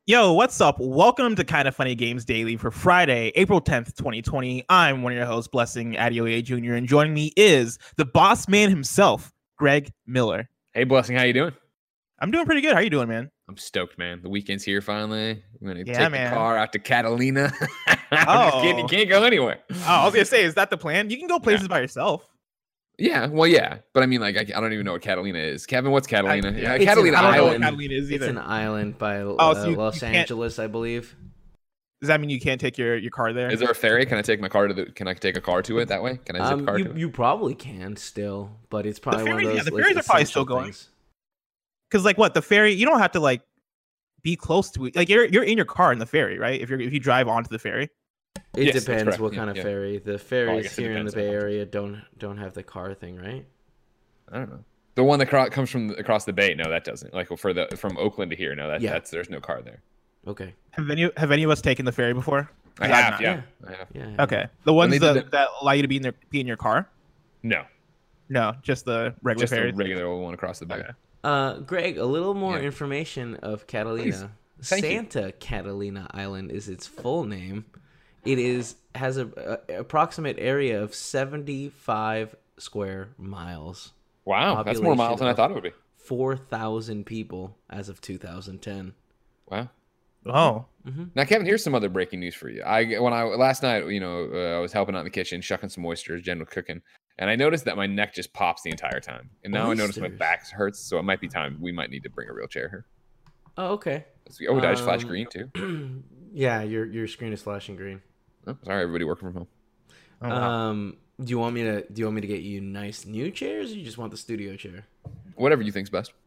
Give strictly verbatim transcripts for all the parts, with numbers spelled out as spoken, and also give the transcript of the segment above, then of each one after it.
Yo, what's up? Welcome to Kind of Funny Games Daily for Friday, April tenth, twenty twenty. I'm one of your hosts, Blessing Adeoye Junior, and joining me is the boss man himself, Greg Miller. Hey, Blessing, how you doing? I'm doing pretty good. How you doing, man? I'm stoked, man. The weekend's here finally. I'm gonna Yeah, take man. the car out to Catalina. Oh. you can't go anywhere. Oh, I was gonna say, is that the plan? You can go places Yeah. by yourself. Yeah, well, yeah, but I mean, like, I, I don't even know what Catalina is. Kevin, what's Catalina? I- yeah, it's Catalina an- I don't know what Island. Catalina is It's either. an island by uh, Oh, so you- Los you can't- Angeles, I believe. Does that mean you can't take your, your car there? Is there a ferry? Can I take my car to the? Can I take a car to it that way? Can I zip Um, a car you, to it? you probably can still, but it's probably one ferries- of yeah, those. the like, ferries are probably essential still going. things. Because like what the ferry, you don't have to like be close to it. Like you're you're in your car in the ferry, right? If you're if you drive onto the ferry. It Yes, that's depends correct. what Yeah, kind of yeah. ferry. The Well, I ferries guess it here in the depends Bay on- Area don't don't have the car thing, right? I don't know. The one that cro- comes from across the bay. No, that doesn't. Like for the from Oakland to here. No, that Yeah. that's there's no car there. Okay. Have any have any of us taken the ferry before? I I've have, not. yeah. I have. Yeah. Okay, the ones they did that, the- that allow you to be in their be in your car. No, No, just the regular just the ferries. regular old one across the bay. Okay. Uh, Greg, a little more Yeah. information of Catalina. Thank you. Santa Catalina Island is its full name. It is has a, a approximate area of seventy-five square miles. Wow, that's more miles than I Population thought it would be. four thousand people as of two thousand ten. Wow. Oh, Now, Kevin, here's some other breaking news for you. I when I last night, you know, uh, I was helping out in the kitchen, shucking some oysters, general cooking, and I noticed that my neck just pops the entire time. And now I notice my Oysters? back hurts, so it might be time we might need to bring a real chair here. Oh, okay. Oh, did I just flash Um, green too? Yeah, your your screen is flashing green. Oh, sorry, everybody working from home. oh wow. Um, do you want me to do you want me to get you nice new chairs, or you just want the studio chair? Whatever you think's best.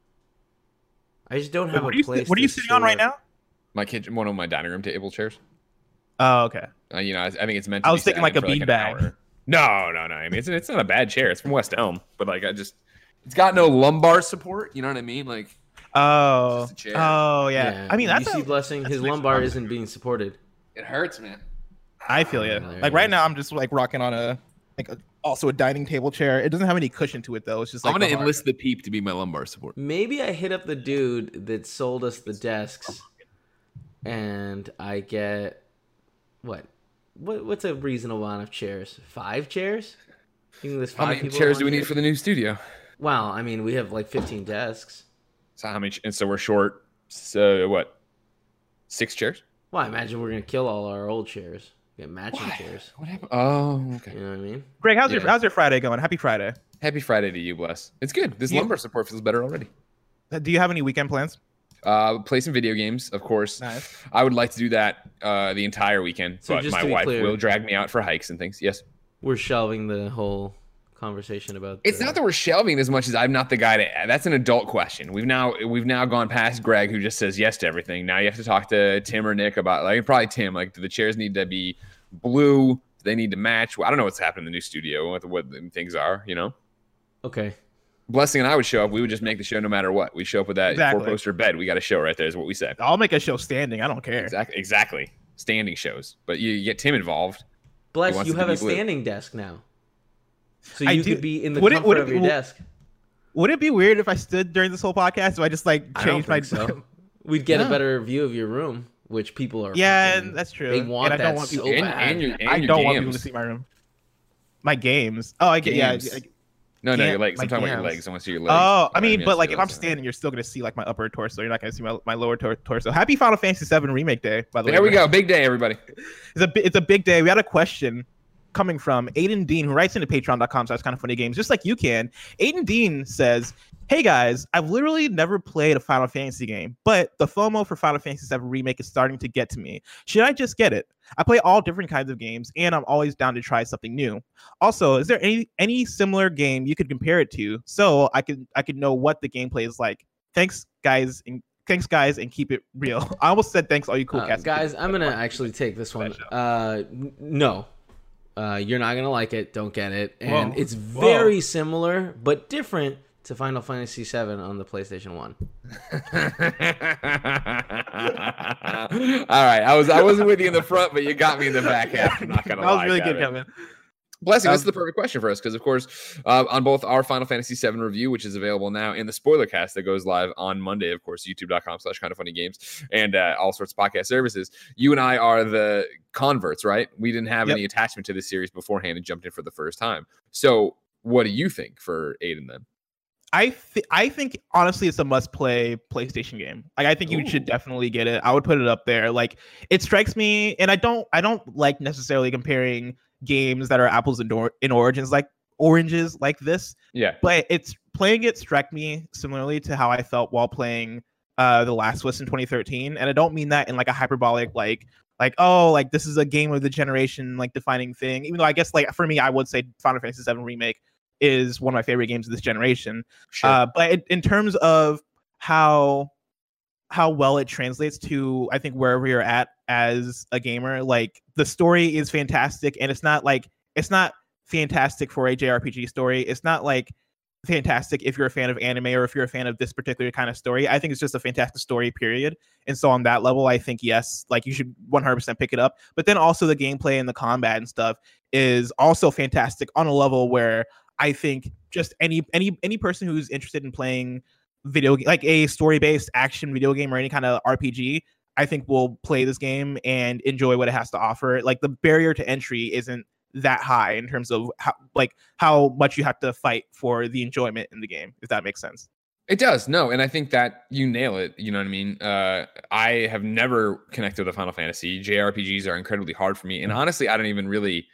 I just don't Wait, have what, a are you, place. what are you to sitting on right store- now? My kitchen, one of my dining room table chairs. Oh, okay. Uh, you know, I, I think it's meant. To I be was thinking sat like in a for, an beanbag. hour. No, no, no. I mean, it's it's not a bad chair. It's from West Elm, but like I just, it's got no lumbar support. You know what I mean? Like, Oh, Just a chair. oh yeah. I mean, that's you see, a, blessing. that's His nice lumbar lumbar. isn't being supported. it hurts, man. I feel you. There Like it right is. now, I'm just like rocking on a like a, also a dining table chair. It doesn't have any cushion to it though. It's just like I'm gonna the hard- enlist the peep to be my lumbar support. Maybe I hit up the dude that sold us the desks, and I get what? What? What's a reasonable amount of chairs? Five chairs? You think there's How five many people chairs at do we one need chair? for the new studio? Well, I mean, we have like fifteen desks. So how many? ch- And so we're short. So what? Six chairs? Well, I imagine we're gonna kill all our old chairs. Get matching chairs. What happened? Oh, okay. You know what I mean? Greg, how's your Yeah. how's your Friday going? Happy Friday. Happy Friday to you, Bless. It's good. This You- lumbar support feels better already. Uh, Do you have any weekend plans? Uh, play some video games, of course. Nice. I would like to do that uh, the entire weekend, So but just my to be wife clear- will drag me out for hikes and things. Yes. We're shelving the whole conversation about. It's the- not that we're shelving as much as I'm not the guy to. That's an adult question. We've now we've now gone past Greg, who just says yes to everything. Now you have to talk to Tim or Nick about, like, probably Tim. Like, do the chairs need to be blue? Do they need to match? Well, I don't know what's happening in the new studio, what what the things are. You know, Okay. Blessing and I would show up. We would just make the show no matter what. We show up with that Exactly. four poster bed. We got a show right there. Is what we said. I'll make a show standing. I don't care. Exactly. Exactly. Standing shows, but you, you get Tim involved. Bless, wants you it to have be a blue. standing desk now. So I you do- could be in the would it- comfort would it of be- your would- desk. Would it be weird if I stood during this whole podcast? If I just like I don't changed my think so. We'd get No. a better view of your room, which people are. Yeah, fucking- that's true. They want And I that don't want so people- And, bad. and your and I your don't games. want people to see my room. My games. Oh, I get yeah. Games. I- No, no, Can't- your legs. my I'm talking about your gams. legs. I want to see your legs. Oh, I Uh, mean, yes, but like your if I'm legs. standing, you're still gonna see like my upper torso. You're not gonna see my, my lower tor- torso. Happy Final Fantasy seven Remake Day, by the way. There we go. Big day, everybody. It's a bi- it's a big day. We had a question coming from Aiden Dean, who writes into patreon dot com slash kind of funny games, just like you can. Aiden Dean says, "Hey guys, I've literally never played a Final Fantasy game, but the FOMO for Final Fantasy seven Remake is starting to get to me. Should I just get it? I play all different kinds of games, and I'm always down to try something new. Also, is there any any similar game you could compare it to, so I could I could know what the gameplay is like? Thanks, guys, and thanks, guys, and keep it real." I almost said thanks, all you cool Uh, cats. guys, I'm gonna actually take this one. Uh, n- no, uh, you're not gonna like it. Don't get it. And Whoa. it's Whoa. very similar but different to Final Fantasy seven on the PlayStation one. All right, I was I wasn't with you in the front, but you got me in the back half. I'm not gonna That was lie, really Kevin. good, Kevin. Blessing, Um, this is the perfect question for us because, of course, uh, on both our Final Fantasy seven review, which is available now, and the spoiler cast that goes live on Monday, of course, youtube.com slash kind of funny games and uh, all sorts of podcast services, you and I are the converts, right? We didn't have Yep. any attachment to this series beforehand and jumped in for the first time. So what do you think for Aiden then? I th- I think honestly it's a must play PlayStation game. Like I think you Ooh. should definitely get it. I would put it up there. Like it strikes me, and I don't I don't like necessarily comparing games that are apples and or- in origins like oranges like this. Yeah. But it's playing it struck me similarly to how I felt while playing uh The Last of Us in twenty thirteen, and I don't mean that in like a hyperbolic like like oh like this is a game of the generation like defining thing. Even though I guess like for me I would say Final Fantasy seven Remake is one of my favorite games of this generation. Sure. Uh, but in, in terms of how how well it translates to, I think wherever you're at as a gamer, like the story is fantastic, and it's not like it's not fantastic for a J R P G story. It's not like fantastic if you're a fan of anime or if you're a fan of this particular kind of story. I think it's just a fantastic story, period. And so on that level, I think yes, like you should one hundred percent pick it up. But then also the gameplay and the combat and stuff is also fantastic on a level where I think just any any any person who's interested in playing video like a story-based action video game or any kind of R P G, I think will play this game and enjoy what it has to offer. Like the barrier to entry isn't that high in terms of how like how much you have to fight for the enjoyment in the game, if that makes sense. It does. No, and I think that you nail it. You know what I mean? Uh, I have never connected with a Final Fantasy. J R P Gs are incredibly hard for me. And honestly, I don't even really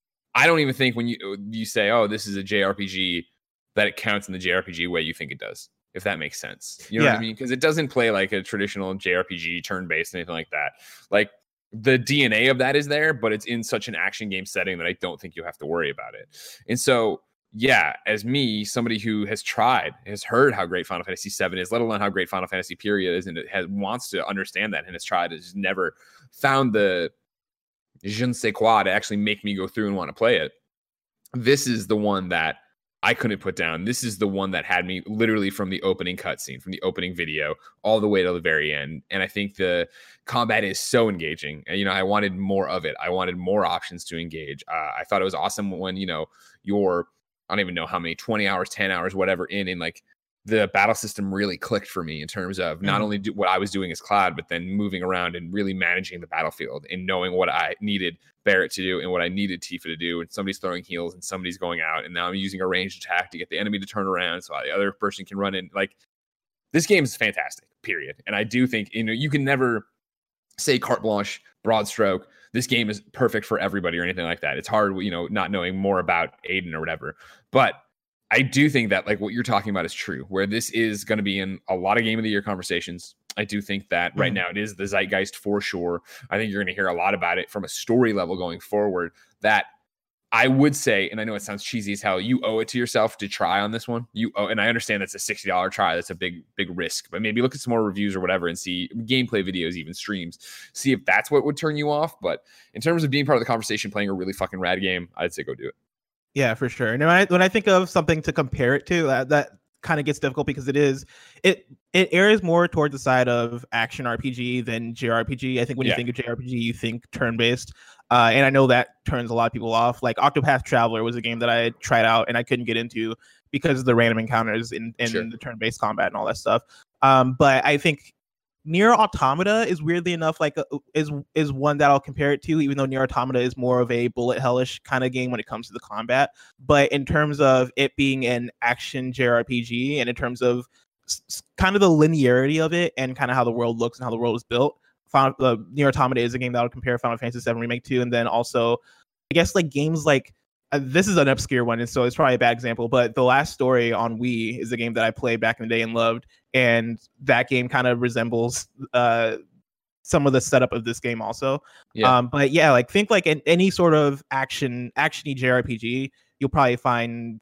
I don't even think when you you say, oh, this is a J R P G, that it counts in the J R P G way you think it does, if that makes sense. You know Yeah. what I mean? Because it doesn't play like a traditional J R P G, turn-based, anything like that. Like the D N A of that is there, but it's in such an action game setting that I don't think you have to worry about it. And so, yeah, as me, somebody who has tried, has heard how great Final Fantasy seven is, let alone how great Final Fantasy period is, and it has, wants to understand that and has tried, has never found the je ne sais quoi to actually make me go through and want to play it. This is the one that I couldn't put down. This is the one that had me literally from the opening cutscene, from the opening video, all the way to the very end. And I think the combat is so engaging. And, you know, I wanted more of it. I wanted more options to engage. Uh, I thought it was awesome when, you know, you're, I don't even know how many, twenty hours, ten hours, whatever in, and like the battle system really clicked for me in terms of not mm-hmm. only do what I was doing as Cloud, but then moving around and really managing the battlefield and knowing what I needed Barrett to do and what I needed Tifa to do. And somebody's throwing heals and somebody's going out. And now I'm using a ranged attack to get the enemy to turn around so the other person can run in. Like, this game is fantastic, period. And I do think, you know, you can never say carte blanche, broad stroke, this game is perfect for everybody or anything like that. It's hard, you know, not knowing more about Aiden or whatever. But I do think that like what you're talking about is true, where this is going to be in a lot of game of the year conversations. I do think that right now it is the zeitgeist for sure. I think you're going to hear a lot about it from a story level going forward, that I would say, and I know it sounds cheesy as hell, you owe it to yourself to try on this one. You owe, and I understand that's a sixty dollars try. That's a big, big risk, but maybe look at some more reviews or whatever and see gameplay videos, even streams, see if that's what would turn you off. But in terms of being part of the conversation, playing a really fucking rad game, I'd say go do it. Yeah, for sure. And when I, when I think of something to compare it to, that, that kind of gets difficult because it is it it errs more towards the side of action R P G than J R P G. I think when yeah. you think of J R P G, you think turn-based. Uh, and I know that turns a lot of people off. Like Octopath Traveler was a game that I tried out and I couldn't get into because of the random encounters in, in sure. the turn-based combat and all that stuff. Um, but I think Nier Automata is weirdly enough like a, is is one that I'll compare it to, even though Nier Automata is more of a bullet hellish kind of game when it comes to the combat. But in terms of it being an action J R P G and in terms of s- kind of the linearity of it and kind of how the world looks and how the world is built, Final, uh, Nier Automata is a game that I'll compare Final Fantasy seven Remake to. And then also, I guess like games like uh, this is an obscure one, and so it's probably a bad example, but The Last Story on Wii is a game that I played back in the day and loved. And that game kind of resembles uh, some of the setup of this game also. Yeah. Um, but yeah, like think like in any sort of action, actiony J R P G, you'll probably find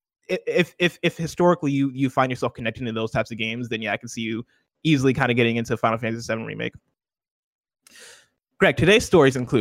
if if if historically you you find yourself connecting to those types of games, then yeah, I can see you easily kind of getting into Final Fantasy seven Remake. Greg, today's stories include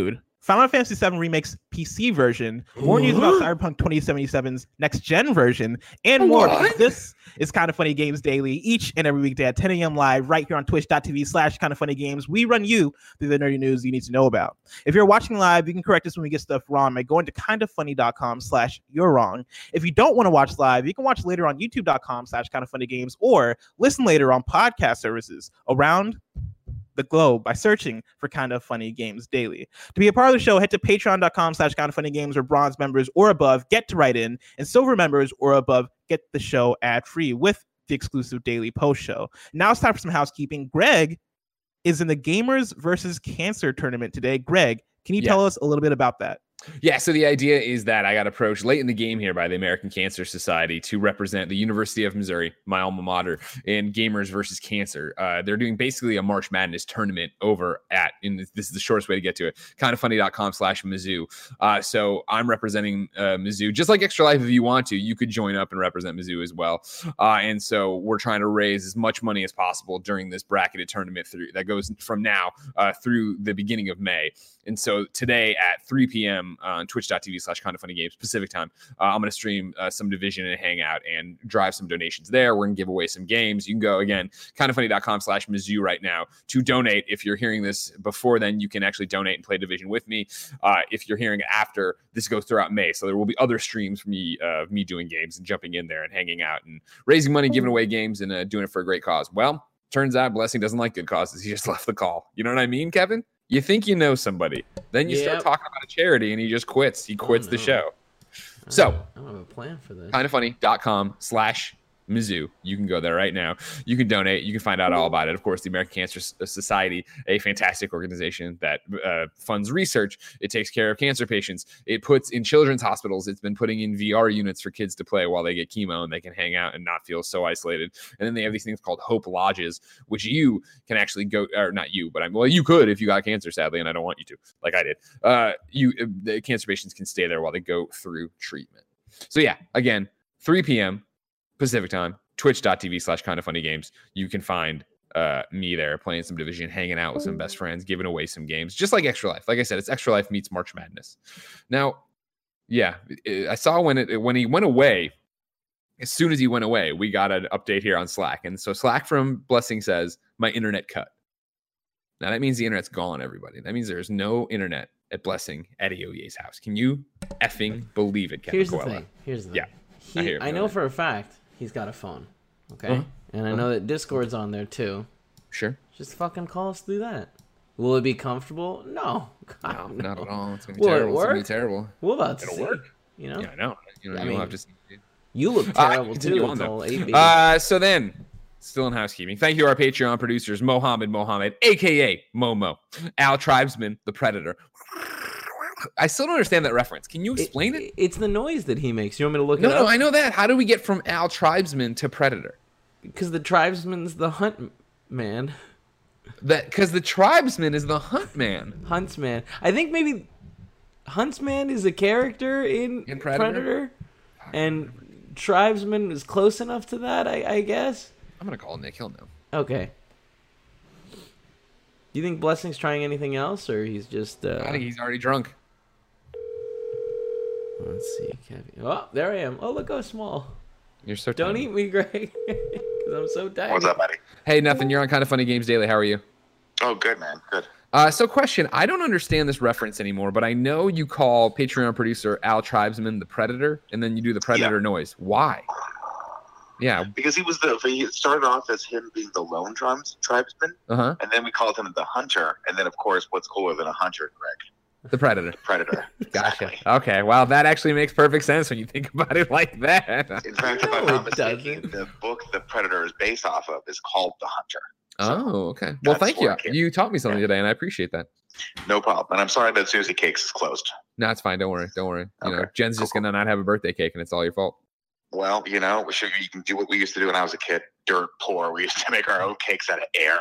Final Fantasy seven Remake's P C version, more news about Cyberpunk twenty seventy-seven's next-gen version, and more. This is Kind of Funny Games Daily, each and every weekday at ten a.m. live, right here on twitch.tv slash Kind of Funny Games. We run you through the nerdy news you need to know about. If you're watching live, you can correct us when we get stuff wrong by going to kindoffunny.com slash you're wrong. If you don't want to watch live, you can watch later on youtube.com slash Kind of Funny Games, or listen later on podcast services around the globe by searching for Kind of Funny Games Daily. To be a part of the show, head to patreon.com slash Kind of Funny Games, where bronze members or above get to write in, and silver members or above get the show ad-free with the exclusive daily post show. Now it's time for some housekeeping. Greg is in the Gamers versus Cancer tournament today. Greg, can you yeah. tell us a little bit about that? Yeah, so the idea is that I got approached late in the game here by the American Cancer Society to represent the University of Missouri, my alma mater, in Gamers versus Cancer. Uh, they're doing basically a March Madness tournament over at, and this is the shortest way to get to it, kindoffunny.com slash Mizzou. Uh, so I'm representing uh, Mizzou. Just like Extra Life, if you want to, you could join up and represent Mizzou as well. Uh, and so we're trying to raise as much money as possible during this bracketed tournament through that goes from now uh, through the beginning of May. And so today at three p.m. Uh, on twitch.tv slash kind of funny games Pacific time, uh, I'm going to stream uh, some Division and Hangout and drive some donations there. We're going to give away some games. You can go, again, kindoffunny.com slash Mizzou right now to donate. If you're hearing this before then, you can actually donate and play Division with me. Uh, if you're hearing it after, this goes throughout May. So there will be other streams from me, uh, me doing games and jumping in there and hanging out and raising money, giving away games, and uh, doing it for a great cause. Well, turns out Blessing doesn't like good causes. He just left the call. You know what I mean, Kevin? You think you know somebody, then you yep. start talking about a charity, and he just quits. He quits oh, no. the show. I so, don't, I don't have a plan for this. kindoffunny.com slash Mizzou. You can go there right now. You can donate. You can find out all about it. Of course, the American Cancer Society, a fantastic organization that uh, funds research. It takes care of cancer patients. It puts in children's hospitals. It's been putting in V R units for kids to play while they get chemo, and they can hang out and not feel so isolated. And then they have these things called Hope Lodges, which you can actually go, or not you, but I'm, well, you could if you got cancer, sadly, and I don't want you to, like I did. Uh, you, the cancer patients can stay there while they go through treatment. So yeah, again, three p.m. Pacific time, twitch.tv slash kind of funny games. You can find uh, me there playing some Division, hanging out with some best friends, giving away some games, just like Extra Life. Like I said, it's Extra Life meets March Madness. Now, yeah, I saw when it when he went away, as soon as he went away, we got an update here on Slack. And so Slack from Blessing says, my internet cut. Now that means the internet's gone, everybody. That means there's no internet at Blessing at A O Ye's house. Can you effing believe it, Kevin Here's the Coelho? thing. Here's the thing. Yeah. He, I, hear I know for a fact he's got a phone. Okay? Uh-huh. And I know that Discord's on there too. Sure. Just fucking call us through that. Will it be comfortable? No. God, no, no. not at all. It's gonna be Will terrible. it It's work? gonna be terrible. We'll about to It'll see. work. You know? Yeah, I know. You know, I you'll mean, have to see. You look Uh, terrible continue too on, until though. eight b. Uh, so then, still in housekeeping. Thank you to our Patreon producers, Mohammed Mohammed, aka Momo, Al Tribesman, the Predator. I still don't understand that reference. Can you explain it? it? It's the noise that he makes. You want me to look no, it up? No, I know that. How do we get from Al Tribesman to Predator? Because the tribesman's the hunt man. That because the tribesman is the hunt man. Huntsman. I think maybe Huntsman is a character in, in Predator? Predator, and tribesman is close enough to that. I, I guess. I'm gonna call Nick. He'll know. Okay. Do you think Blessing's trying anything else, or he's just? Uh... I think he's already drunk. Let's see, Kevin. Oh, there I am. Oh, look how small. You're so Don't tiny. eat me, Greg, because I'm so tired. What's up, buddy? Hey, nothing. You're on Kind of Funny Games Daily. How are you? Oh, good, man. Good. Uh, so, question. I don't understand this reference anymore, but I know you call Patreon producer Al Tribesman the Predator, and then you do the Predator yeah. noise. Why? Yeah. Because he was the he started off as him being the lone tribes, tribesman, uh-huh. and then we called him the hunter, and then of course, what's cooler than a hunter, Greg? The Predator. The Predator. Gotcha. Okay. Well, that actually makes perfect sense when you think about it like that. In fact, if I'm No, not it mistaken, doesn't. the book the Predator is based off of is called The Hunter. Oh, okay. Well, That's thank you. where it came You taught me something Yeah. today, and I appreciate that. No problem. And I'm sorry that Susie Cakes is closed. No, it's fine. Don't worry. Don't worry. You know, Okay. Jen's just Cool, gonna not have a birthday cake, and it's all your fault. Well, you know, we should, you can do what we used to do when I was a kid. Dirt poor. We used to make our own cakes out of air.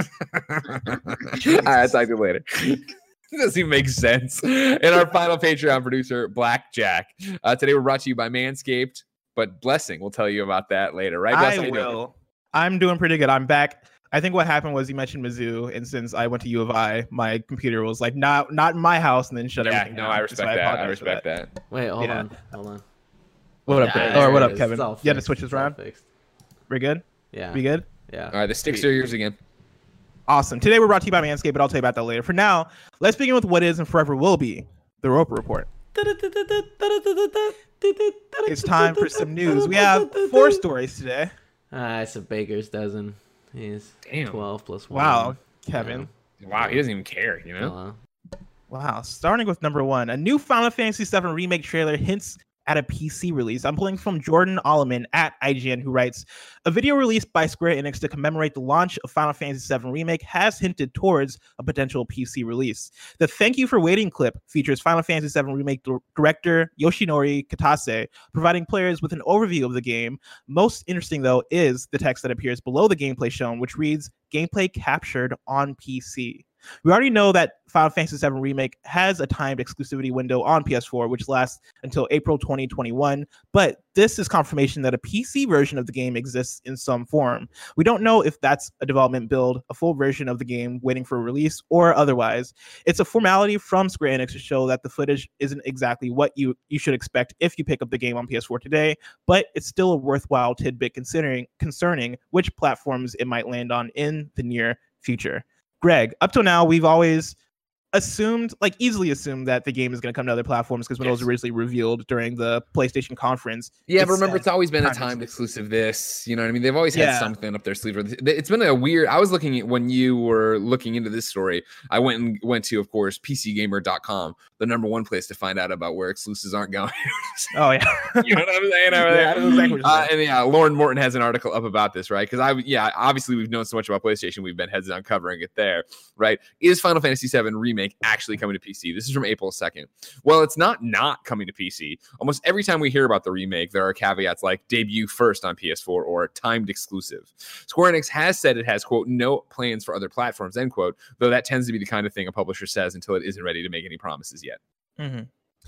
All right, talk to you later. It doesn't even make sense. And our final Patreon producer, Blackjack. Uh, today we're brought to you by Manscaped, but Blessing will tell you about that later, right? I Blessing, how you doing? will. I'm doing pretty good. I'm back I think what happened was you mentioned Mizzou, and since I went to U of I, my computer was like, not not in my house, and then shut Yeah, everything no, down. I So respect that. I apologize for respect that. Wait, hold Yeah. on, hold on. What up, Yeah, Greg? there Or what it up, is. Kevin? It's all You had to fixed. switch this It's all around? fixed. We're good? Yeah. We good? Yeah. All right, the sticks are yours again. Awesome. Today we're brought to you by Manscaped, but I'll tell you about that later. For now, let's begin with what is and forever will be the Roper Report. It's time for some news. We have four stories today. Ah, it's a baker's dozen. He's Damn. twelve plus one. Wow, Kevin. Wow, he doesn't even care, you know? Hello. Wow. Starting with number one, a new Final Fantasy seven remake trailer hints at a P C release. I'm pulling from Jordan Alleman at I G N, who writes, a video released by Square Enix to commemorate the launch of Final Fantasy seven Remake has hinted towards a potential P C release. The Thank You for Waiting clip features Final Fantasy seven Remake d- director Yoshinori Kitase, providing players with an overview of the game. Most interesting, though, is the text that appears below the gameplay shown, which reads, gameplay captured on P C. We already know that Final Fantasy seven Remake has a timed exclusivity window on P S four, which lasts until April twenty twenty-one, but this is confirmation that a P C version of the game exists in some form. We don't know if that's a development build, a full version of the game waiting for release, or otherwise. It's a formality from Square Enix to show that the footage isn't exactly what you, you should expect if you pick up the game on P S four today, but it's still a worthwhile tidbit considering concerning which platforms it might land on in the near future. Greg, up till now, we've always assumed, like easily assumed, that the game is going to come to other platforms because when Yes. it was originally revealed during the PlayStation conference. Yeah, it but remember, said it's always been a timed timed exclusive this. You know what I mean? They've always had Yeah. something up their sleeve. It's been a weird. I was looking at when you were looking into this story. I went and went to, of course, P C Gamer dot com, the number one place to find out about where exclusives aren't going. Oh, yeah. You know what I'm saying? over Yeah, there? I know exactly what you're Uh, saying. and yeah, Lauren Morton has an article up about this, right? Because I, yeah, obviously we've known so much about PlayStation, we've been heads down covering it there, right? Is Final Fantasy seven Remake actually coming to P C? This is from April second. Well, it's not not coming to P C. Almost every time we hear about the remake, there are caveats like debut first on P S four or timed exclusive. Square Enix has said it has, quote, no plans for other platforms, end quote, though that tends to be the kind of thing a publisher says until it isn't ready to make any promises yet. Mm-hmm.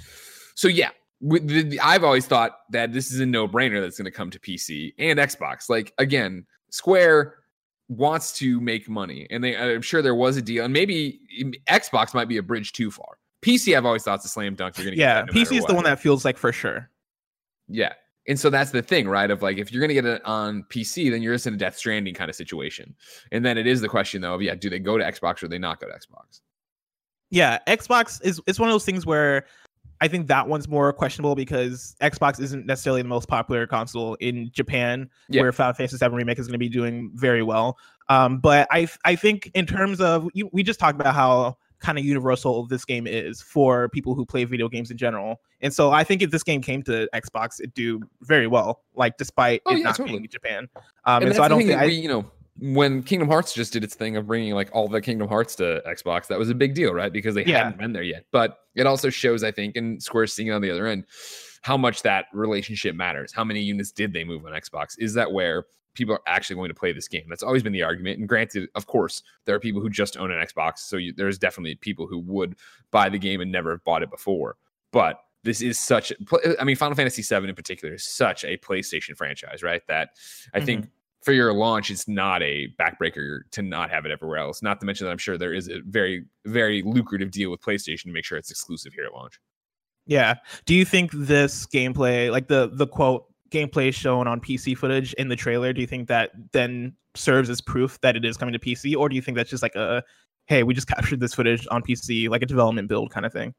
So yeah, with the, the, I've always thought that this is a no-brainer that's going to come to P C and Xbox. Like, again, Square wants to make money, and they, I'm sure there was a deal, and maybe Xbox might be a bridge too far. P C, I've always thought it's a slam dunk. You're going to Yeah, get that no P C matter is what. the one that feels like for sure. Yeah. And so that's the thing, right? Of like, if you're going to get it on P C, then you're just in a Death Stranding kind of situation. And then it is the question, though, of, yeah, do they go to Xbox or do they not go to Xbox? Yeah, Xbox is it's one of those things where I think that one's more questionable because Xbox isn't necessarily the most popular console in Japan, Yeah. where Final Fantasy seven Remake is going to be doing very well. Um, but I I think in terms of, you, we just talked about how kind of universal this game is for people who play video games in general. And so I think if this game came to Xbox, it'd do very well, like despite Oh, it yeah, not totally. being in Japan. Um, and, and so I that's the don't thing think that I, we, you know, when Kingdom Hearts just did its thing of bringing like all the Kingdom Hearts to Xbox, that was a big deal, right? Because they Yeah. hadn't been there yet. But it also shows, I think, and Square's seeing it on the other end, how much that relationship matters. How many units did they move on Xbox? Is that where people are actually going to play this game? That's always been the argument. And granted, of course, there are people who just own an Xbox. So you, there's definitely people who would buy the game and never have bought it before. But this is such, I mean, Final Fantasy seven in particular is such a PlayStation franchise, right? That I Mhm. think for your launch, it's not a backbreaker to not have it everywhere else. Not to mention that I'm sure there is a very, very lucrative deal with PlayStation to make sure it's exclusive here at launch. Yeah. Do you think this gameplay, like the the quote gameplay shown on P C footage in the trailer, do you think that then serves as proof that it is coming to P C, or do you think that's just like a, hey, we just captured this footage on P C, like a development build kind of thing?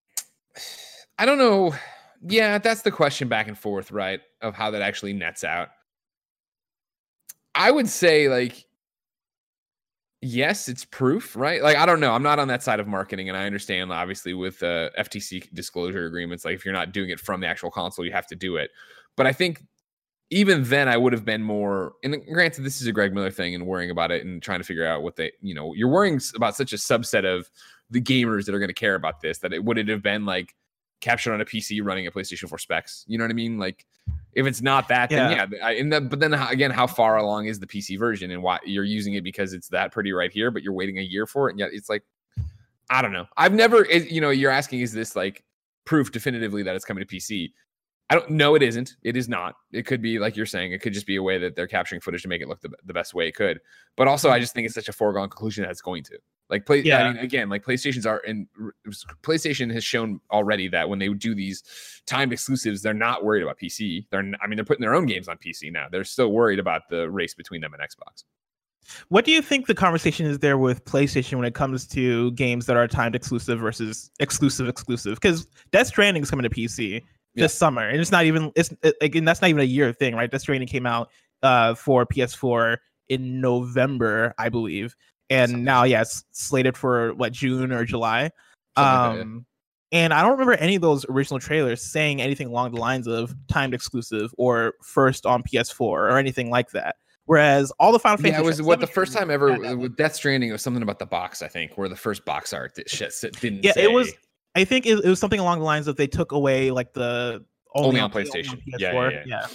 I don't know. Yeah, that's the question back and forth, right? Of how that actually nets out. I would say, like, yes, it's proof, right? Like, I don't know. I'm not on that side of marketing, and I understand, obviously, with uh, F T C disclosure agreements, like, if you're not doing it from the actual console, you have to do it. But I think even then, I would have been more, and granted, this is a Greg Miller thing and worrying about it and trying to figure out what they, you know, you're worrying about such a subset of the gamers that are going to care about this, that it would it have been, like, captured on a P C running a PlayStation four specs. You know what I mean? Like, if it's not that, then yeah. yeah I, and the, but then again, how far along is the P C version, and why you're using it because it's that pretty right here, but you're waiting a year for it, and yet it's like, I don't know. I've never, it, you know, you're asking, is this like proof definitively that it's coming to P C? I don't know. It isn't. It is not. It could be like you're saying. It could just be a way that they're capturing footage to make it look the, the best way it could. But also, I just think it's such a foregone conclusion that it's going to. Like play. Yeah. I mean, again, like PlayStation's are and PlayStation has shown already that when they do these timed exclusives, they're not worried about P C. They're. I mean, they're putting their own games on P C now. They're still worried about the race between them and Xbox. What do you think the conversation is there with PlayStation when it comes to games that are timed exclusive versus exclusive exclusive? Because Death Stranding is coming to P C this yeah. summer, and it's not even it's again that's not even a year thing, right? Death Stranding came out uh, for P S four in November, I believe, and Something. now yeah, it's slated for what June or July. Um, like that, yeah. And I don't remember any of those original trailers saying anything along the lines of timed exclusive or first on P S four or anything like that. Whereas all the Final Fantasy, yeah, it was what the first time ever with Death Stranding. It was something about the box, I think, where the first box art that shit didn't. Yeah, say. it was. I think it, it was something along the lines of they took away like the only, only on PlayStation. Only on P S four. Yeah, yeah, yeah. yeah.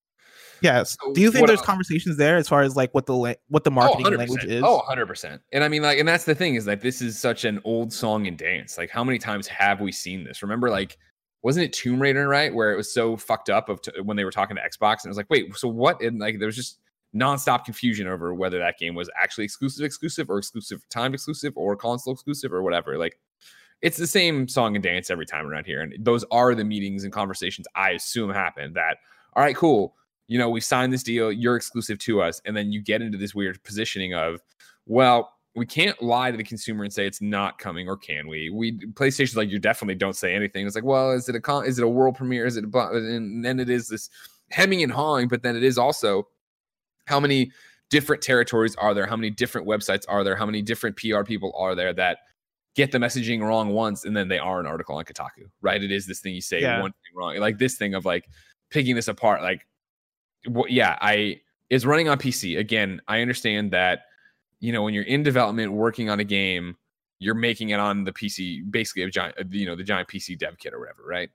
Yes. So do you think there's else? conversations there as far as like what the what the marketing oh, language is? Oh, one hundred percent. And I mean, like, and that's the thing is like this is such an old song and dance. Like, how many times have we seen this? Remember, like, wasn't it Tomb Raider, right? Where it was so fucked up of t- when they were talking to Xbox, and it was like, wait, so what? And like, there was just nonstop confusion over whether that game was actually exclusive exclusive or exclusive timed exclusive or console exclusive or whatever. Like, it's the same song and dance every time around here. And those are the meetings and conversations I assume happen that, all right, cool. You know, we signed this deal. You're exclusive to us. And then you get into this weird positioning of, well, we can't lie to the consumer and say it's not coming, or can we? We PlayStation's like, you definitely don't say anything. It's like, well, is it a con- is it a world premiere? Is it a, and then it is this hemming and hawing, but then it is also how many different territories are there? How many different websites are there? How many different P R people are there that get the messaging wrong once and then they are an article on Kotaku, right? It is this thing you say yeah. one thing wrong. Like this thing of like picking this apart. Like, well, yeah, I is running on P C. Again, I understand that, you know, when you're in development working on a game, you're making it on the P C, basically a giant, you know, the giant P C dev kit or whatever, right?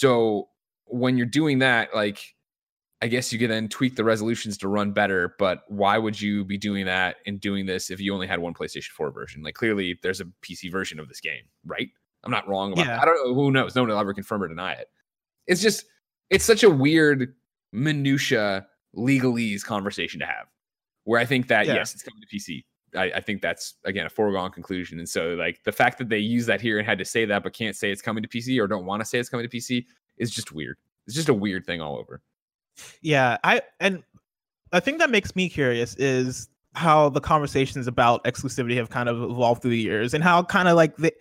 So when you're doing that, like, I guess you could then tweak the resolutions to run better, but why would you be doing that and doing this if you only had one PlayStation four version? Like, clearly there's a P C version of this game, right? I'm not wrong about yeah. that. I don't know. Who knows? No one will ever confirm or deny it. It's just, it's such a weird minutia legalese conversation to have where I think that, yeah. yes, it's coming to P C. I, I think that's, again, a foregone conclusion. And so, like, the fact that they use that here and had to say that but can't say it's coming to P C or don't want to say it's coming to P C is just weird. It's just a weird thing all over. Yeah, I and the thing that makes me curious is how the conversations about exclusivity have kind of evolved through the years, and how kind of like the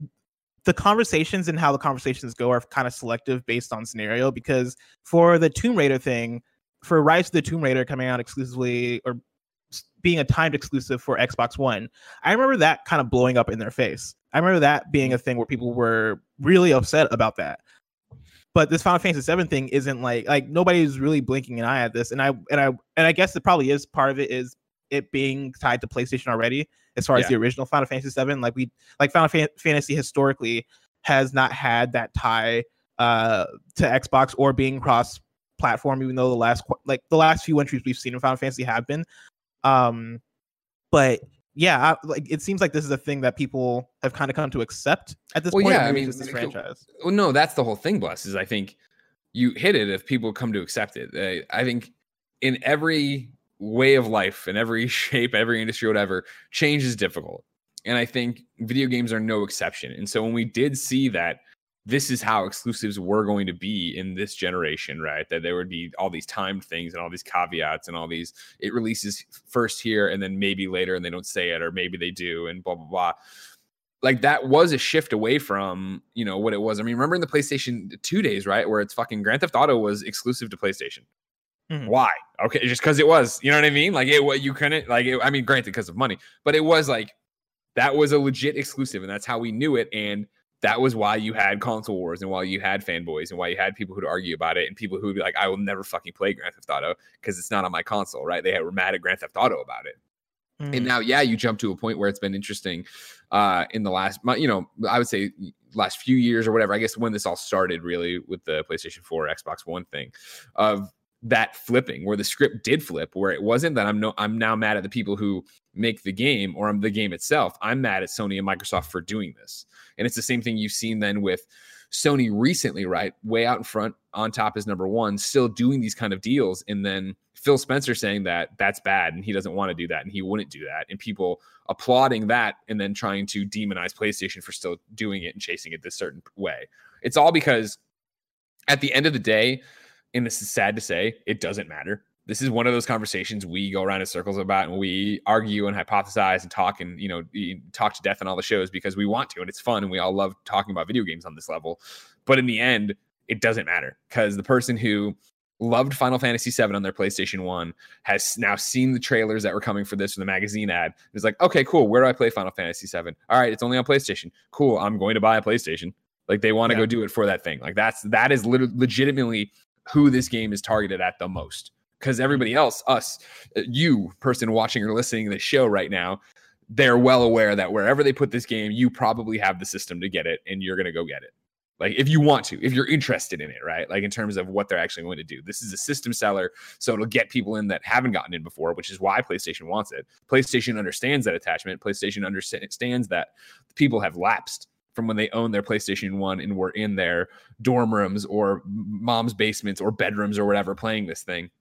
the conversations and how the conversations go are kind of selective based on scenario. Because for the Tomb Raider thing, for Rise of the Tomb Raider coming out exclusively or being a timed exclusive for Xbox One, I remember that kind of blowing up in their face. I remember that being a thing where people were really upset about that. But this Final Fantasy seven thing isn't like like nobody's really blinking an eye at this, and I and I and I guess it probably is part of it is it being tied to PlayStation already as far yeah. as the original Final Fantasy seven. Like we like Final Fan- Fantasy historically has not had that tie uh, to Xbox or being cross-platform, even though the last like the last few entries we've seen in Final Fantasy have been. Um, but yeah, I, like it seems like this is a thing that people have kind of come to accept at this well, point. Yeah, I mean, this franchise. Well, no, that's the whole thing, Bless, is I think you hit it if people come to accept it. Uh, I think in every way of life, in every shape, every industry, whatever, change is difficult. And I think video games are no exception. And so when we did see that this is how exclusives were going to be in this generation, right? That there would be all these timed things and all these caveats and all these, it releases first here and then maybe later and they don't say it, or maybe they do and blah, blah, blah. Like that was a shift away from, you know, what it was. I mean, remember in the PlayStation two days, right? Where it's fucking Grand Theft Auto was exclusive to PlayStation. Mm-hmm. Why? Okay. Just cause it was, you know what I mean? Like it, what you couldn't like, it, I mean, granted because of money, but it was like, that was a legit exclusive and that's how we knew it. And that was why you had console wars and why you had fanboys and why you had people who'd argue about it and people who'd be like, I will never fucking play Grand Theft Auto because it's not on my console, right? They were mad at Grand Theft Auto about it. Mm. And now, yeah, you jump to a point where it's been interesting uh, in the last, you know, I would say last few years or whatever, I guess when this all started really with the PlayStation four, Xbox One thing of that flipping where the script did flip, where it wasn't that I'm no, I'm now mad at the people who make the game or I'm the game itself. I'm mad at Sony and Microsoft for doing this. And it's the same thing you've seen then with Sony recently, right, way out in front, on top is number one, still doing these kind of deals. And then Phil Spencer saying that that's bad and he doesn't want to do that and he wouldn't do that. And people applauding that and then trying to demonize PlayStation for still doing it and chasing it this certain way. It's all because at the end of the day, and this is sad to say, it doesn't matter. This is one of those conversations we go around in circles about, and we argue and hypothesize and talk and, you know, talk to death on all the shows because we want to, and it's fun. And we all love talking about video games on this level. But in the end, it doesn't matter because the person who loved Final Fantasy seven on their PlayStation one has now seen the trailers that were coming for this from the magazine ad. It's like, okay, cool. Where do I play Final Fantasy seven? All right, it's only on PlayStation. Cool. I'm going to buy a PlayStation. Like they want to yeah. go do it for that thing. Like that's, that is lit- legitimately who this game is targeted at the most. Because everybody else, us, you person watching or listening to the show right now, they're well aware that wherever they put this game, you probably have the system to get it and you're going to go get it. Like if you want to, if you're interested in it, right? Like in terms of what they're actually going to do. This is a system seller, so it'll get people in that haven't gotten in before, which is why PlayStation wants it. PlayStation understands that attachment. PlayStation understands that people have lapsed from when they owned their PlayStation one and were in their dorm rooms or mom's basements or bedrooms or whatever playing this thing.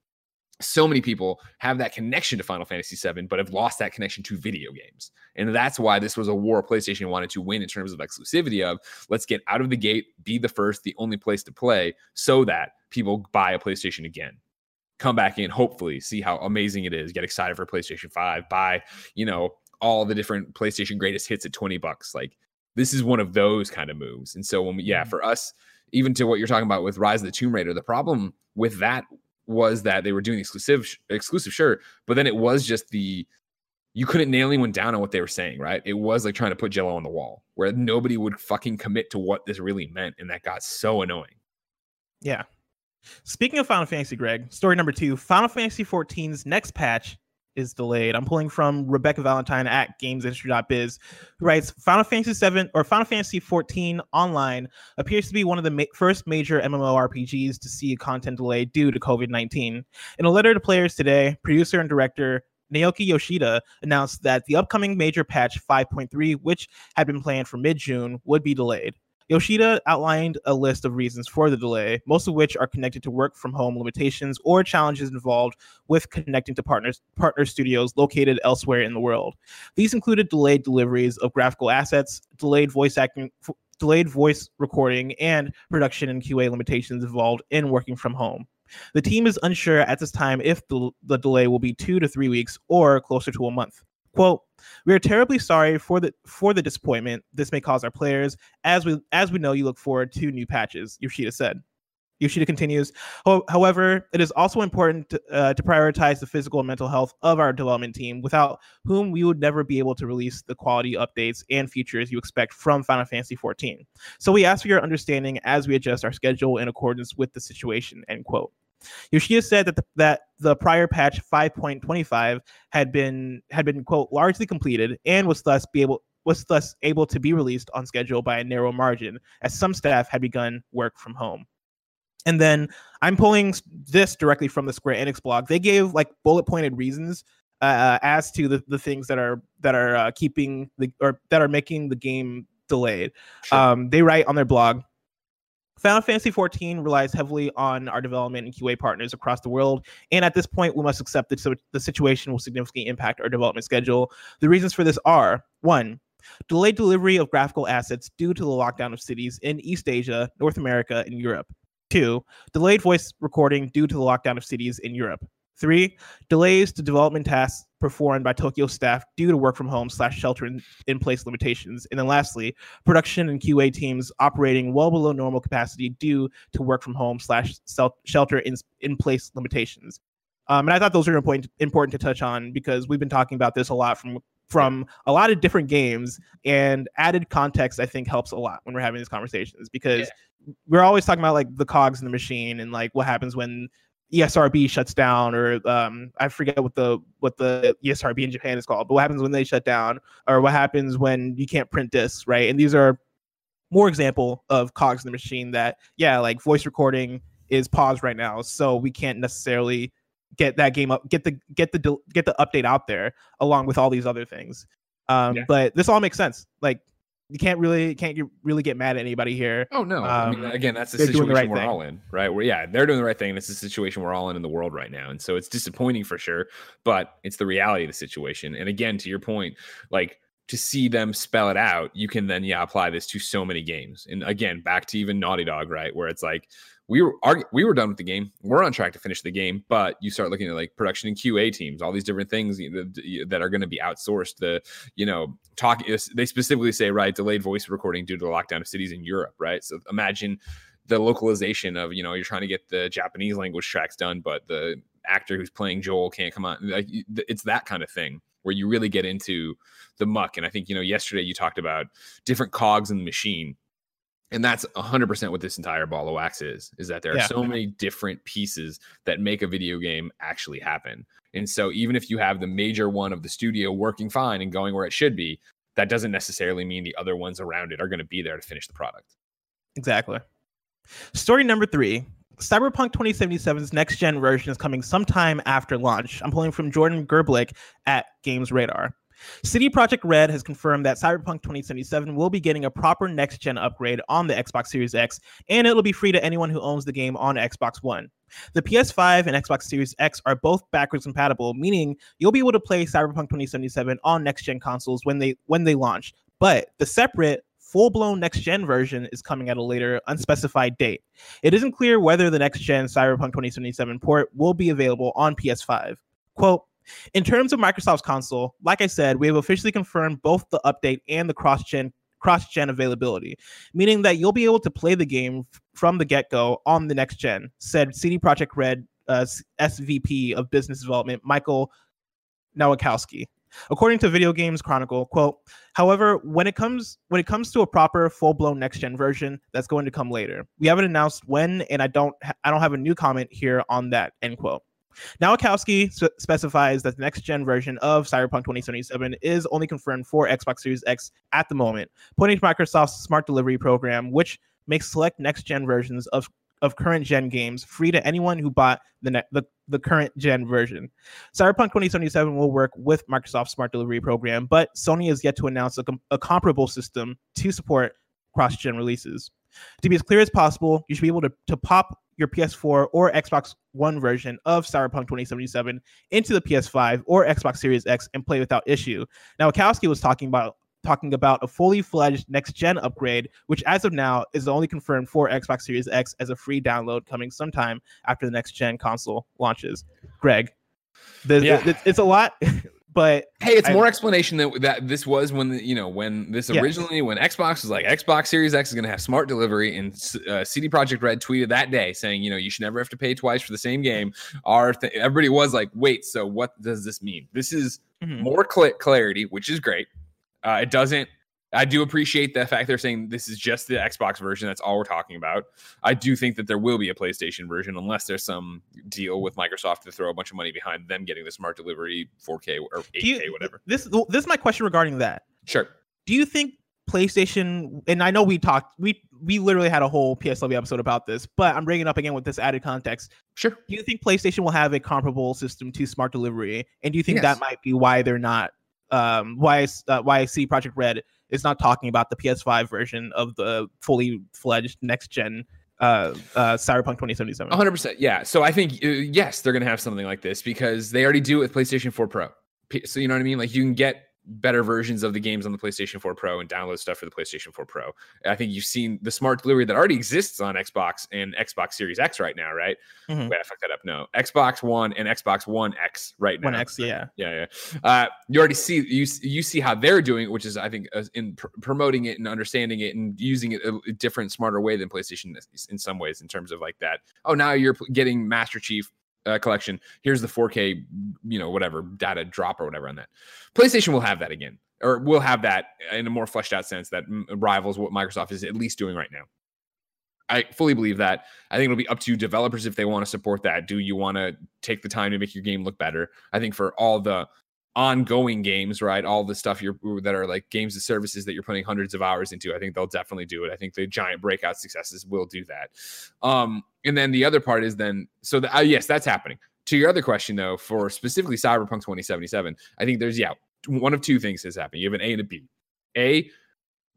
So many people have that connection to Final Fantasy seven, but have lost that connection to video games. And that's why this was a war PlayStation wanted to win in terms of exclusivity of let's get out of the gate, be the first, the only place to play so that people buy a PlayStation again. Come back in, hopefully see how amazing it is, get excited for PlayStation five, buy, you know, all the different PlayStation greatest hits at twenty bucks. Like this is one of those kind of moves. And so when we, yeah, for us, even to what you're talking about with Rise of the Tomb Raider, the problem with that was that they were doing exclusive, exclusive, sure, but then it was just the you couldn't nail anyone down on what they were saying, right? It was like trying to put Jello on the wall, where nobody would fucking commit to what this really meant, and that got so annoying. Yeah. Speaking of Final Fantasy, Greg, story number two: Final Fantasy fourteen's next patch is delayed. I'm pulling from Rebecca Valentine at gamesindustry dot biz, who writes, Final Fantasy seven or Final Fantasy fourteen Online appears to be one of the ma- first major MMORPGs to see a content delay due to COVID nineteen. In a letter to players today, producer and director Naoki Yoshida announced that the upcoming major patch five point three, which had been planned for mid-June, would be delayed. Yoshida outlined a list of reasons for the delay, most of which are connected to work from home limitations or challenges involved with connecting to partners, partner studios located elsewhere in the world. These included delayed deliveries of graphical assets, delayed voice acting, f- delayed voice recording, and production and Q A limitations involved in working from home. The team is unsure at this time if the, the delay will be two to three weeks or closer to a month. Quote, we are terribly sorry for the for the disappointment this may cause our players. As we as we know, you look forward to new patches, Yoshida said. Yoshida continues, however, it is also important to, uh, to prioritize the physical and mental health of our development team, without whom we would never be able to release the quality updates and features you expect from Final Fantasy fourteen. So we ask for your understanding as we adjust our schedule in accordance with the situation, end quote. Yoshida said that the, that the prior patch five point twenty-five had been had been quote largely completed and was thus be able was thus able to be released on schedule by a narrow margin, as some staff had begun work from home. And then I'm pulling this directly from the Square Enix blog. They gave like bullet pointed reasons uh, as to the, the things that are that are uh, keeping the or that are making the game delayed. Sure. Um, they write on their blog, Final Fantasy fourteen relies heavily on our development and Q A partners across the world, and at this point, we must accept that the situation will significantly impact our development schedule. The reasons for this are, one, delayed delivery of graphical assets due to the lockdown of cities in East Asia, North America, and Europe. Two, delayed voice recording due to the lockdown of cities in Europe. Three, delays to development tasks performed by Tokyo staff due to work from home slash shelter in, in place limitations. And then lastly, production and Q A teams operating well below normal capacity due to work from home slash shelter in, in place limitations. Um, and I thought those were important, important to touch on because we've been talking about this a lot from from a lot of different games, and added context I think helps a lot when we're having these conversations, because yeah. we're always talking about like the cogs in the machine and like what happens when E S R B shuts down, or um, I forget what the what the E S R B in Japan is called, but what happens when they shut down, or what happens when you can't print discs, right? And these are more example of cogs in the machine that, yeah, like voice recording is paused right now, so we can't necessarily get that game up, get the get the get the update out there along with all these other things. Um, yeah. But this all makes sense. Like you can't really can't get, really get mad at anybody here. Oh no! Um, I mean, again, that's the they're doing situation the right we're thing. all in, right? Where yeah, they're doing the right thing. And it's the situation we're all in in the world right now, and so it's disappointing for sure. But it's the reality of the situation. And again, to your point, like to see them spell it out, you can then yeah apply this to so many games. And again, back to even Naughty Dog, right? Where it's like we were our, we were done with the game, we're on track to finish the game, but you start looking at like production and Q A teams, all these different things that are going to be outsourced. The you know talk they specifically say right delayed voice recording due to the lockdown of cities in Europe, right? So imagine the localization of you know you're trying to get the Japanese language tracks done, but the actor who's playing Joel can't come on. Like it's that kind of thing where you really get into the muck. And I think you know yesterday you talked about different cogs in the machine. And that's one hundred percent what this entire ball of wax is, is that there are Yeah. so many different pieces that make a video game actually happen. And so even if you have the major one of the studio working fine and going where it should be, that doesn't necessarily mean the other ones around it are going to be there to finish the product. Exactly. Story number three. Cyberpunk twenty seventy-seven's next-gen version is coming sometime after launch. I'm pulling from Jordan Gerblick at Games Radar. C D Projekt Red has confirmed that Cyberpunk twenty seventy-seven will be getting a proper next-gen upgrade on the Xbox Series X, and it'll be free to anyone who owns the game on Xbox One. The P S five and Xbox Series X are both backwards compatible, meaning you'll be able to play Cyberpunk twenty seventy-seven on next-gen consoles when they when they launch. But the separate, full-blown next-gen version is coming at a later, unspecified date. It isn't clear whether the next-gen Cyberpunk twenty seventy-seven port will be available on P S five. Quote, in terms of Microsoft's console, like I said, we have officially confirmed both the update and the cross-gen cross-gen availability, meaning that you'll be able to play the game f- from the get-go on the next gen, said C D Projekt Red uh, S V P of Business Development, Michael Nowakowski. According to Video Games Chronicle, quote, however, when it comes when it comes to a proper full-blown next-gen version, that's going to come later. We haven't announced when, and I don't ha- I don't have a new comment here on that, end quote. Nowakowski sp- specifies that the next-gen version of Cyberpunk twenty seventy-seven is only confirmed for Xbox Series X at the moment, pointing to Microsoft's Smart Delivery program, which makes select next-gen versions of, of current-gen games free to anyone who bought the, ne- the, the current-gen version. Cyberpunk twenty seventy-seven will work with Microsoft's Smart Delivery program, but Sony has yet to announce a, com- a comparable system to support cross-gen releases. To be as clear as possible, you should be able to, to pop your P S four or Xbox One version of Cyberpunk twenty seventy-seven into the P S five or Xbox Series X and play without issue. Now, Wachowski was talking about talking about a fully fledged next-gen upgrade, which as of now is only confirmed for Xbox Series X as a free download coming sometime after the next-gen console launches. Greg, the, Yeah. the, it's, it's a lot, but Hey, it's I- more explanation that that this was when the, you know when this Yeah. originally when Xbox was like Xbox Series X is going to have smart delivery, and uh, C D Projekt Red tweeted that day saying you know you should never have to pay twice for the same game. Our th- everybody was like, wait, so what does this mean? This is Mhm. more cl- clarity, which is great. Uh, it doesn't. I do appreciate the fact they're saying this is just the Xbox version. That's all we're talking about. I do think that there will be a PlayStation version unless there's some deal with Microsoft to throw a bunch of money behind them getting the smart delivery four K or eight K, Do you- whatever. This this is my question regarding that. Sure. Do you think PlayStation, and I know we talked, we we literally had a whole P S L V episode about this, but I'm bringing it up again with this added context. Sure. Do you think PlayStation will have a comparable system to smart delivery? And do you think Yes. that might be why they're not, um, why uh, why C D Projekt Red is not talking about the P S five version of the fully fledged next gen uh, uh, Cyberpunk twenty seventy-seven? one hundred percent. Yeah. So I think, uh, yes, they're going to have something like this because they already do it with PlayStation four Pro. P- So, you know what I mean? Like, you can get better versions of the games on the PlayStation four Pro and download stuff for the PlayStation four Pro. I think you've seen the smart delivery that already exists on Xbox and Xbox Series X right now, right? Mhm. Wait, I fucked that up. No. Xbox One and Xbox One X right now. One X, yeah. Yeah, yeah. Uh, you already see you you see how they're doing it, which is I think uh, in pr- promoting it and understanding it and using it a, a different, smarter way than PlayStation is in some ways in terms of like that. Oh, now you're p- getting Master Chief uh, Collection. Here's the four K, you know, whatever data drop or whatever on that. PlayStation will have that again, or will have that in a more fleshed out sense that m- rivals what Microsoft is at least doing right now. I fully believe that. I think it'll be up to developers if they want to support that. Do you want to take the time to make your game look better? I think for all the ongoing games, right, all the stuff you're that are like games and services that you're putting hundreds of hours into, I think they'll definitely do it. I think the giant breakout successes will do that. Um, and then the other part is then, so the, uh, yes, that's happening. To your other question, though, for specifically Cyberpunk twenty seventy-seven, I think there's, yeah, one of two things has happened. You have an A and a B. A,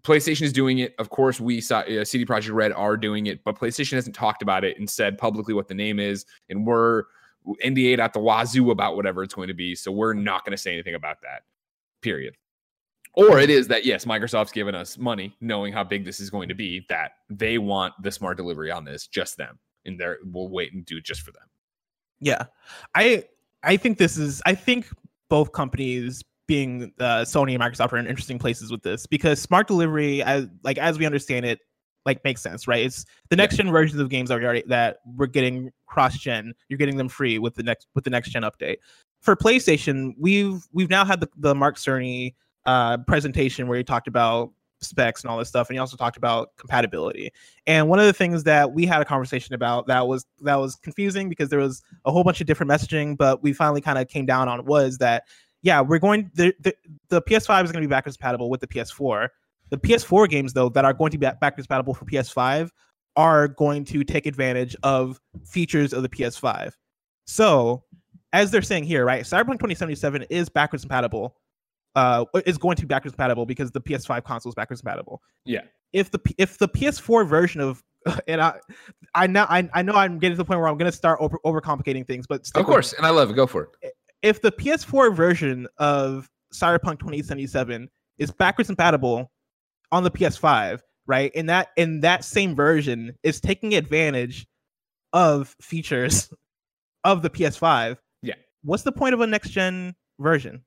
PlayStation is doing it. Of course, we saw uh, C D Projekt Red are doing it, but PlayStation hasn't talked about it and said publicly what the name is, and we're N D A'd at the wazoo about whatever it's going to be. So we're not going to say anything about that. Period. Or it is that, yes, Microsoft's given us money, knowing how big this is going to be, that they want the smart delivery on this, just them, and they're we'll wait and do it just for them. Yeah, I I think this is I think both companies, being uh, Sony and Microsoft, are in interesting places with this, because smart delivery, as like as we understand it, like makes sense, right? It's the next gen versions of games that we're already, that we're getting cross gen. You're getting them free with the next with the next gen update. For PlayStation, we've we've now had the, the Mark Cerny uh, presentation where he talked about specs and all this stuff, and he also talked about compatibility. And one of the things that we had a conversation about that was that was confusing, because there was a whole bunch of different messaging, but we finally kind of came down on was that, yeah, we're going the the, the P S five is going to be backwards compatible with the P S four. The P S four games, though, that are going to be backwards compatible for P S five are going to take advantage of features of the P S five. So, as they're saying here, right, Cyberpunk twenty seventy-seven is backwards compatible. Uh, is going to be backwards compatible because the P S five console is backwards compatible. Yeah. If the if the P S four version of and I I know I, I know I'm getting to the point where I'm going to start over overcomplicating things, but of course, and I love it. Go for it. If the P S four version of Cyberpunk twenty seventy-seven is backwards compatible on the P S five, right, and that in that same version is taking advantage of features of the P S five, yeah, what's the point of a next gen version?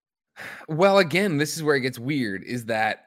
Well, again, this is where it gets weird, is that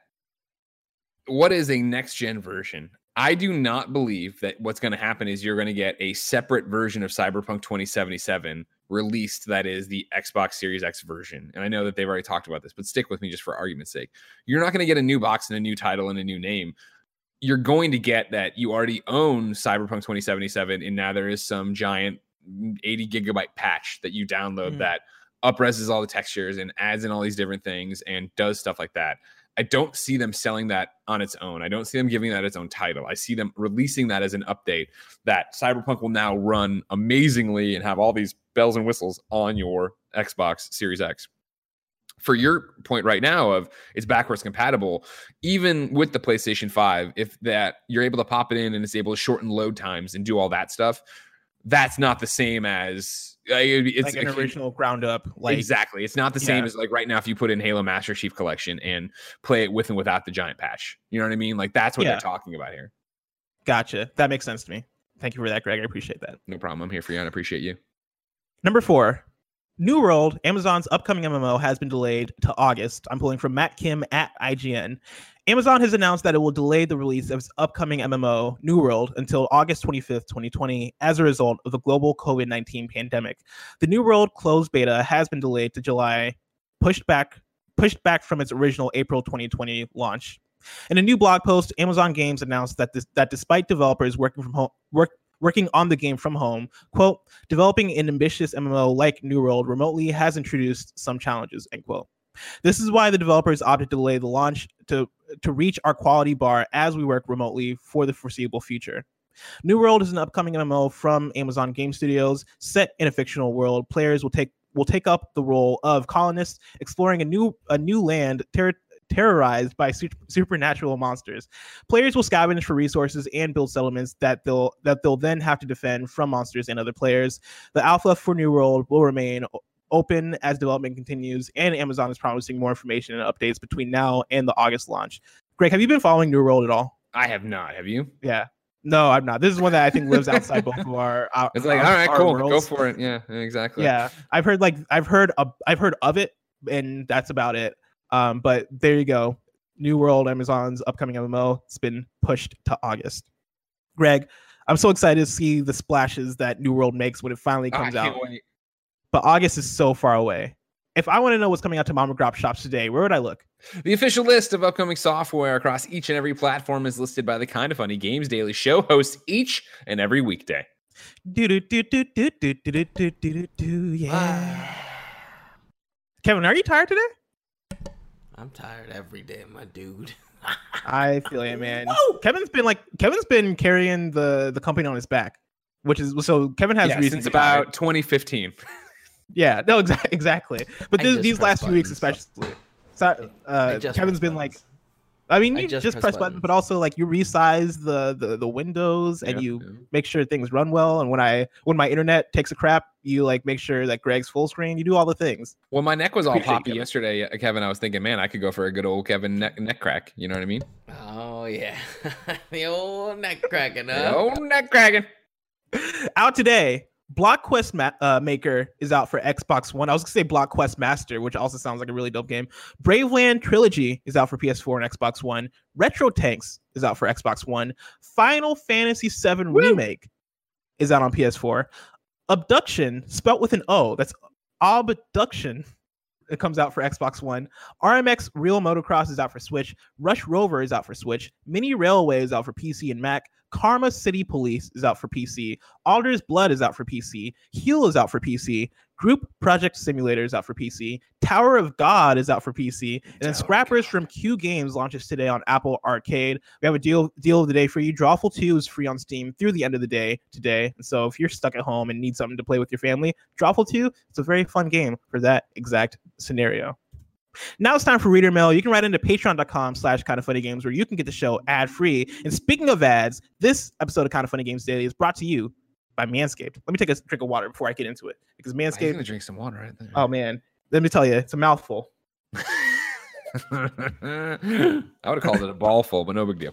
what is a next gen version? I do not believe that what's going to happen is you're going to get a separate version of Cyberpunk twenty seventy-seven released that is the Xbox Series X version. And I know that they've already talked about this, but stick with me just for argument's sake. You're not going to get a new box and a new title and a new name. You're going to get that you already own Cyberpunk twenty seventy-seven, and now there is some giant eighty gigabyte patch that you download mm. that upreses all the textures and adds in all these different things and does stuff like that. I don't see them selling that on its own. I don't see them giving that its own title. I see them releasing that as an update that Cyberpunk will now run amazingly and have all these bells and whistles on your Xbox Series X. For your point right now of it's backwards compatible, even with the PlayStation five, if that you're able to pop it in and it's able to shorten load times and do all that stuff, that's not the same as it's like an original ground up. Like exactly, it's not the yeah. same as like right now if you put in Halo Master Chief Collection and play it with and without the giant patch. You know what I mean? Like that's what yeah. they're talking about here. Gotcha. That makes sense to me. Thank you for that, Greg. I appreciate that. No problem. I'm here for you, and I appreciate you. Number four, New World, Amazon's upcoming M M O, has been delayed to August. I'm pulling from Matt Kim at I G N. Amazon has announced that it will delay the release of its upcoming M M O, New World, until August twenty-fifth, twenty twenty, as a result of the global COVID nineteen pandemic. The New World closed beta has been delayed to July, pushed back pushed back from its original April twenty twenty launch. In a new blog post, Amazon Games announced that this, that despite developers working from home work working on the game from home, quote, developing an ambitious M M O like New World remotely has introduced some challenges, end quote. This is why the developers opted to delay the launch to, to reach our quality bar as we work remotely for the foreseeable future. New World is an upcoming M M O from Amazon Game Studios. Set in a fictional world, players will take will take up the role of colonists exploring a new a new land ter- terrorized by su- supernatural monsters. Players will scavenge for resources and build settlements that they'll that they'll then have to defend from monsters and other players. The alpha for New World will remain open as development continues, and Amazon is promising more information and updates between now and the August launch. Greg, have you been following New World at all? I have not. Have you? Yeah. No, I'm not. This is one that I think lives outside both of our. our it's like, our, all right, cool, worlds. Go for it. Yeah, exactly. Yeah, I've heard like I've heard uh, I've heard of it, and that's about it. Um, but there you go. New World, Amazon's upcoming M M O, it's been pushed to August. Greg, I'm so excited to see the splashes that New World makes when it finally comes oh, I out. Can't wait. But August is so far away. If I want to know what's coming out to Mom and Grop shops today, where would I look? The official list of upcoming software across each and every platform is listed by the Kind of Funny Games Daily Show hosts each and every weekday. Do do do do do do do do do do yeah. Kevin, are you tired today? I'm tired every day, my dude. I feel it, man. Whoa! Kevin's been like Kevin's been carrying the the company on his back, which is so Kevin has yeah, reasons since about twenty fifteen. Yeah, no, exactly, exactly. But this, these last few weeks, especially, so, uh, Kevin's been like, I mean, I you just just, press press buttons, buttons. but also like you resize the the, the windows and Yeah, you yeah. make sure things run well. And when I when my internet takes a crap, you like make sure that Greg's full screen. You do all the things. When my neck was all Appreciate poppy Kevin. yesterday, uh, Kevin, I was thinking, man, I could go for a good old Kevin neck, neck crack. You know what I mean? Oh yeah, the old neck cracking up. Oh, neck cracking. Out today, Block Quest Ma- uh, Maker is out for Xbox One. I was gonna say Block Quest Master, which also sounds like a really dope game. Braveland Trilogy is out for P S four and Xbox One. Retro Tanks is out for Xbox One. Final Fantasy seven Woo! Remake is out on P S four. Abduction, spelt with an O, that's Abduction. It comes out for Xbox One. R M X Real Motocross is out for Switch. Rush Rover is out for Switch. Mini Railway is out for P C and Mac. Karma City Police is out for P C. Alder's Blood is out for P C. Heal is out for P C. Group Project Simulator is out for P C. Tower of God is out for P C. And then Tower of Scrappers from Q Games launches today on Apple Arcade. We have a deal deal of the day for you. Drawful two is free on Steam through the end of the day today. And so if you're stuck at home and need something to play with your family, Drawful two, it's a very fun game for that exact scenario. Now it's time for Reader Mail. You can write into patreon.com slash kind of funny games where you can get the show ad free. And speaking of ads, this episode of Kind of Funny Games Daily is brought to you by Manscaped. Let me take a drink of water before I get into it because I'm Manscaped. gonna drink some water right there. Oh man, let me tell you, it's a mouthful. I would have called it a ball full, but no big deal.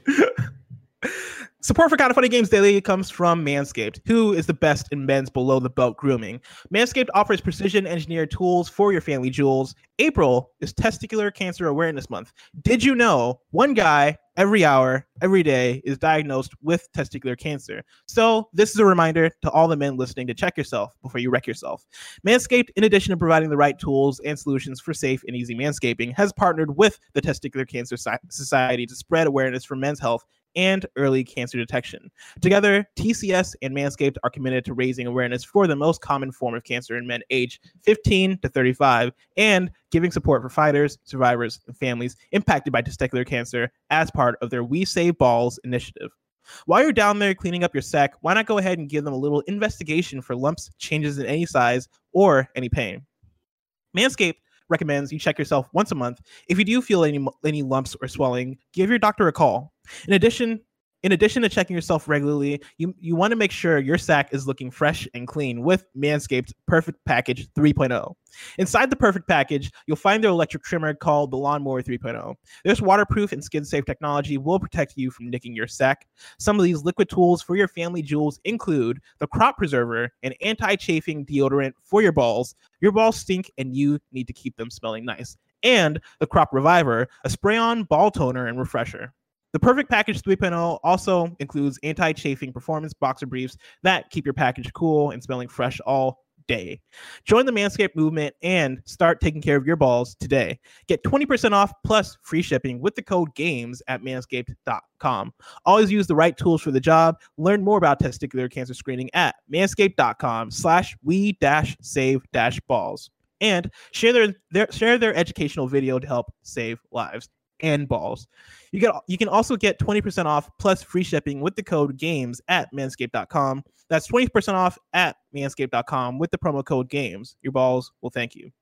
Support for Kind of Funny Games Daily comes from Manscaped, who is the best in men's below-the-belt grooming. Manscaped offers precision-engineered tools for your family jewels. April is Testicular Cancer Awareness Month. Did you know one guy every hour, every day is diagnosed with testicular cancer? So this is a reminder to all the men listening to check yourself before you wreck yourself. Manscaped, in addition to providing the right tools and solutions for safe and easy manscaping, has partnered with the Testicular Cancer Society to spread awareness for men's health and early cancer detection. Together, T C S and Manscaped are committed to raising awareness for the most common form of cancer in men aged fifteen to thirty-five and giving support for fighters, survivors, and families impacted by testicular cancer as part of their We Save Balls initiative. While you're down there cleaning up your sack, why not go ahead and give them a little investigation for lumps, changes in any size, or any pain? Manscaped recommends you check yourself once a month. If you do feel any any lumps or swelling, give your doctor a call. In addition, in addition to checking yourself regularly, you, you want to make sure your sack is looking fresh and clean with Manscaped's Perfect Package three point oh. Inside the Perfect Package, you'll find their electric trimmer called the Lawnmower three point oh. This waterproof and skin-safe technology will protect you from nicking your sack. Some of these liquid tools for your family jewels include the Crop Preserver, an anti-chafing deodorant for your balls. Your balls stink and you need to keep them smelling nice. And the Crop Reviver, a spray-on ball toner and refresher. The Perfect Package three point oh also includes anti-chafing performance boxer briefs that keep your package cool and smelling fresh all day. Join the Manscaped movement and start taking care of your balls today. Get twenty percent off plus free shipping with the code GAMES at manscaped dot com. Always use the right tools for the job. Learn more about testicular cancer screening at manscaped dot com slash we dash save dash balls. And share their, their share their educational video to help save lives and balls. You get you can also get twenty percent off plus free shipping with the code GAMES at manscaped dot com. That's twenty percent off at manscaped dot com with the promo code GAMES. Your balls will thank you.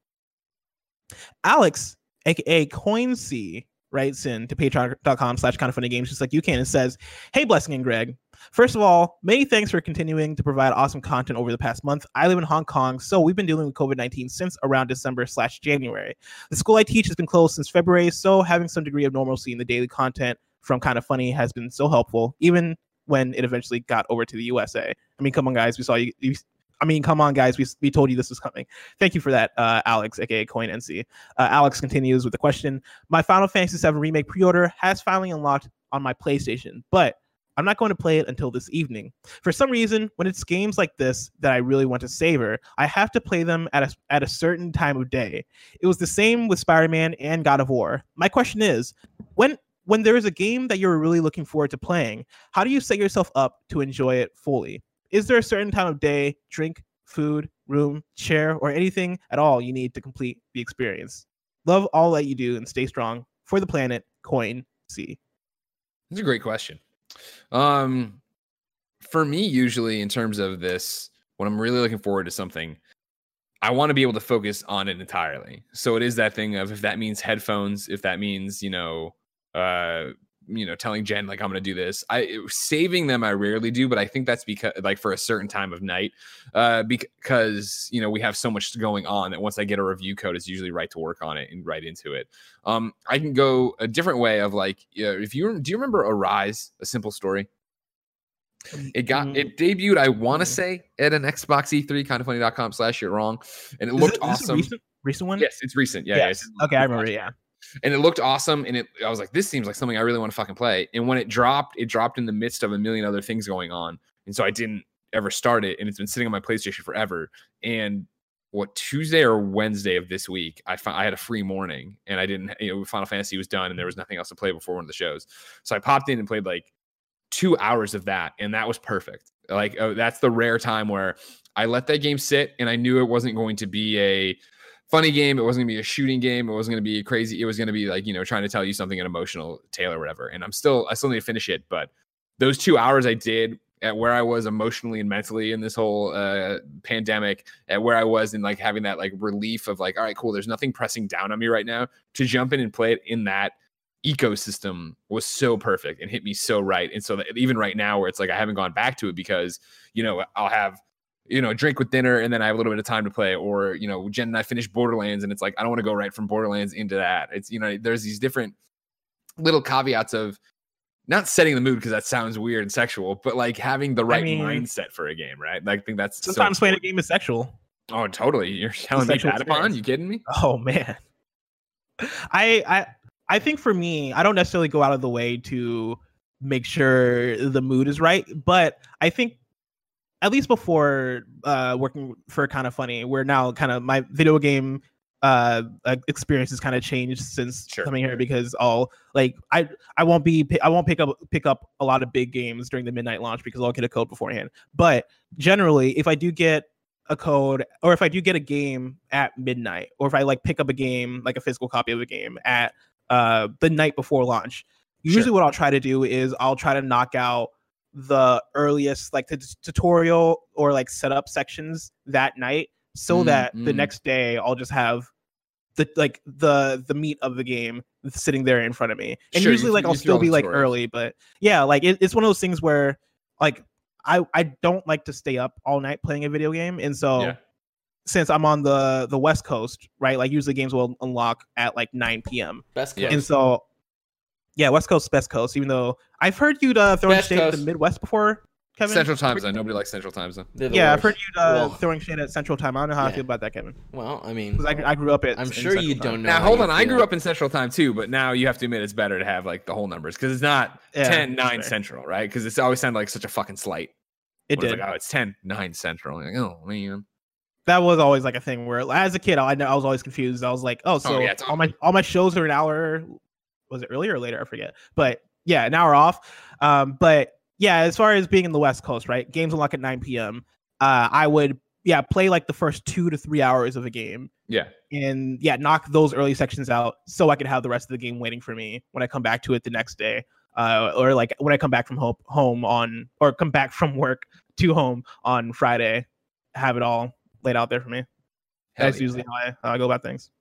Alex, aka CoinC, writes in to patreon dot com slash kind of funny games just like you can and says, "Hey Blessing and Greg. First of all, many thanks for continuing to provide awesome content over the past month. I live in Hong Kong, so we've been dealing with COVID nineteen since around December slash January. The school I teach has been closed since February, so having some degree of normalcy in the daily content from Kind of Funny has been so helpful, even when it eventually got over to the U S A. I mean, come on, guys. We saw you. you I mean, come on, guys. We, we told you this was coming. Thank you for that, uh, Alex, aka CoinNC. Uh, Alex continues with the question. My Final Fantasy seven Remake pre-order has finally unlocked on my PlayStation, but I'm not going to play it until this evening. For some reason, when it's games like this that I really want to savor, I have to play them at a, at a certain time of day. It was the same with Spider-Man and God of War. My question is, when when there is a game that you're really looking forward to playing, how do you set yourself up to enjoy it fully? Is there a certain time of day, drink, food, room, chair, or anything at all you need to complete the experience? Love all that you do and stay strong for the planet, Coin C. That's a great question. Um, for me, usually in terms of this, when I'm really looking forward to something, I want to be able to focus on it entirely. So it is that thing of if that means headphones, if that means, you know, uh, you know, telling Jen like I'm gonna do this. I saving them I rarely do, but I think that's because like for a certain time of night, uh, because you know we have so much going on that once I get a review code, it's usually right to work on it and right into it. Um, I can go a different way of like, you know, if you do you remember Arise, A Simple Story? It got mm. it debuted, I want to say, at an Xbox E three, kind of funny dot com slash you're wrong, and it is looked it, awesome. Recent, recent one? Yes, it's recent. Yeah, yes. yeah okay, I remember. It, yeah. And it looked awesome, and it I was like, this seems like something I really want to fucking play. And when it dropped, it dropped in the midst of a million other things going on, and so I didn't ever start it. And it's been sitting on my PlayStation forever. And what Tuesday or Wednesday of this week, I found I had a free morning, and I didn't. You know, Final Fantasy was done, and there was nothing else to play before one of the shows. So I popped in and played like two hours of that, and that was perfect. Like oh, that's the rare time where I let that game sit, and I knew it wasn't going to be a funny game. It wasn't gonna be a shooting game. It wasn't gonna be crazy. It was gonna be like, you know, trying to tell you something, an emotional tale or whatever. And I'm still, I still need to finish it. But those two hours I did at where I was emotionally and mentally in this whole uh, pandemic, at where I was in like having that like relief of like, all right, cool. There's nothing pressing down on me right now, to jump in and play it in that ecosystem was so perfect and hit me so right. And so that even right now where it's like, I haven't gone back to it because, you know, I'll have, you know, drink with dinner and then I have a little bit of time to play, or, you know, Jen and I finished Borderlands and it's like, I don't want to go right from Borderlands into that. It's, you know, there's these different little caveats of not setting the mood, because that sounds weird and sexual, but like having the right I mean, mindset for a game, right? Like, I think that's sometimes so playing a game is sexual. Oh, totally. You're telling me that upon? You kidding me? Oh man. I, I, I think for me, I don't necessarily go out of the way to make sure the mood is right, but I think at least before uh, working for Kind of Funny, where now kind of my video game uh, experience has kind of changed since sure. coming here, because I'll like I I won't be I won't pick up pick up a lot of big games during the midnight launch because I'll get a code beforehand. But generally, if I do get a code, or if I do get a game at midnight, or if I like pick up a game, like a physical copy of a game at uh, the night before launch, usually sure. what I'll try to do is I'll try to knock out the earliest like the t- tutorial or like setup sections that night, so mm, that mm. the next day I'll just have the like the the meat of the game sitting there in front of me. And sure, usually like I'll still be like stories. early, but yeah, like it, it's one of those things where like I I don't like to stay up all night playing a video game, and so yeah. since I'm on the the West Coast, right, like usually games will unlock at like nine p.m. Best Coast. And so yeah, West Coast, best coast. Even though I've heard you'd uh, throwing shade at the Midwest before, Kevin. Central Time Zone. Nobody likes Central Time Zone. Yeah, worst. I've heard you uh, well, throwing shade at Central Time. I don't know how yeah. I feel about that, Kevin. Well, I mean, because I, I grew up at. I'm sure you time. don't know. Now, hold on. I grew up in Central Time too, but now you have to admit it's better to have like the whole numbers, because it's not yeah, ten nine Central, right? Because it's always sounded like such a fucking slight. It did. It's like, oh, it's ten nine Central. Like, oh man. That was always like a thing where, as a kid, I, I was always confused. I was like, oh, so oh, yeah, all my all my shows are an hour. Was it earlier or later? I forget. But yeah, an hour off. Um, but yeah, as far as being in the West Coast, right? Games unlock at nine p.m. Uh, I would yeah play like the first two to three hours of a game. Yeah. And yeah, knock those early sections out so I could have the rest of the game waiting for me when I come back to it the next day. Uh, or like when I come back from home, home on, or come back from work to home on Friday, have it all laid out there for me. Hell That's yeah. usually how I, how I go about things.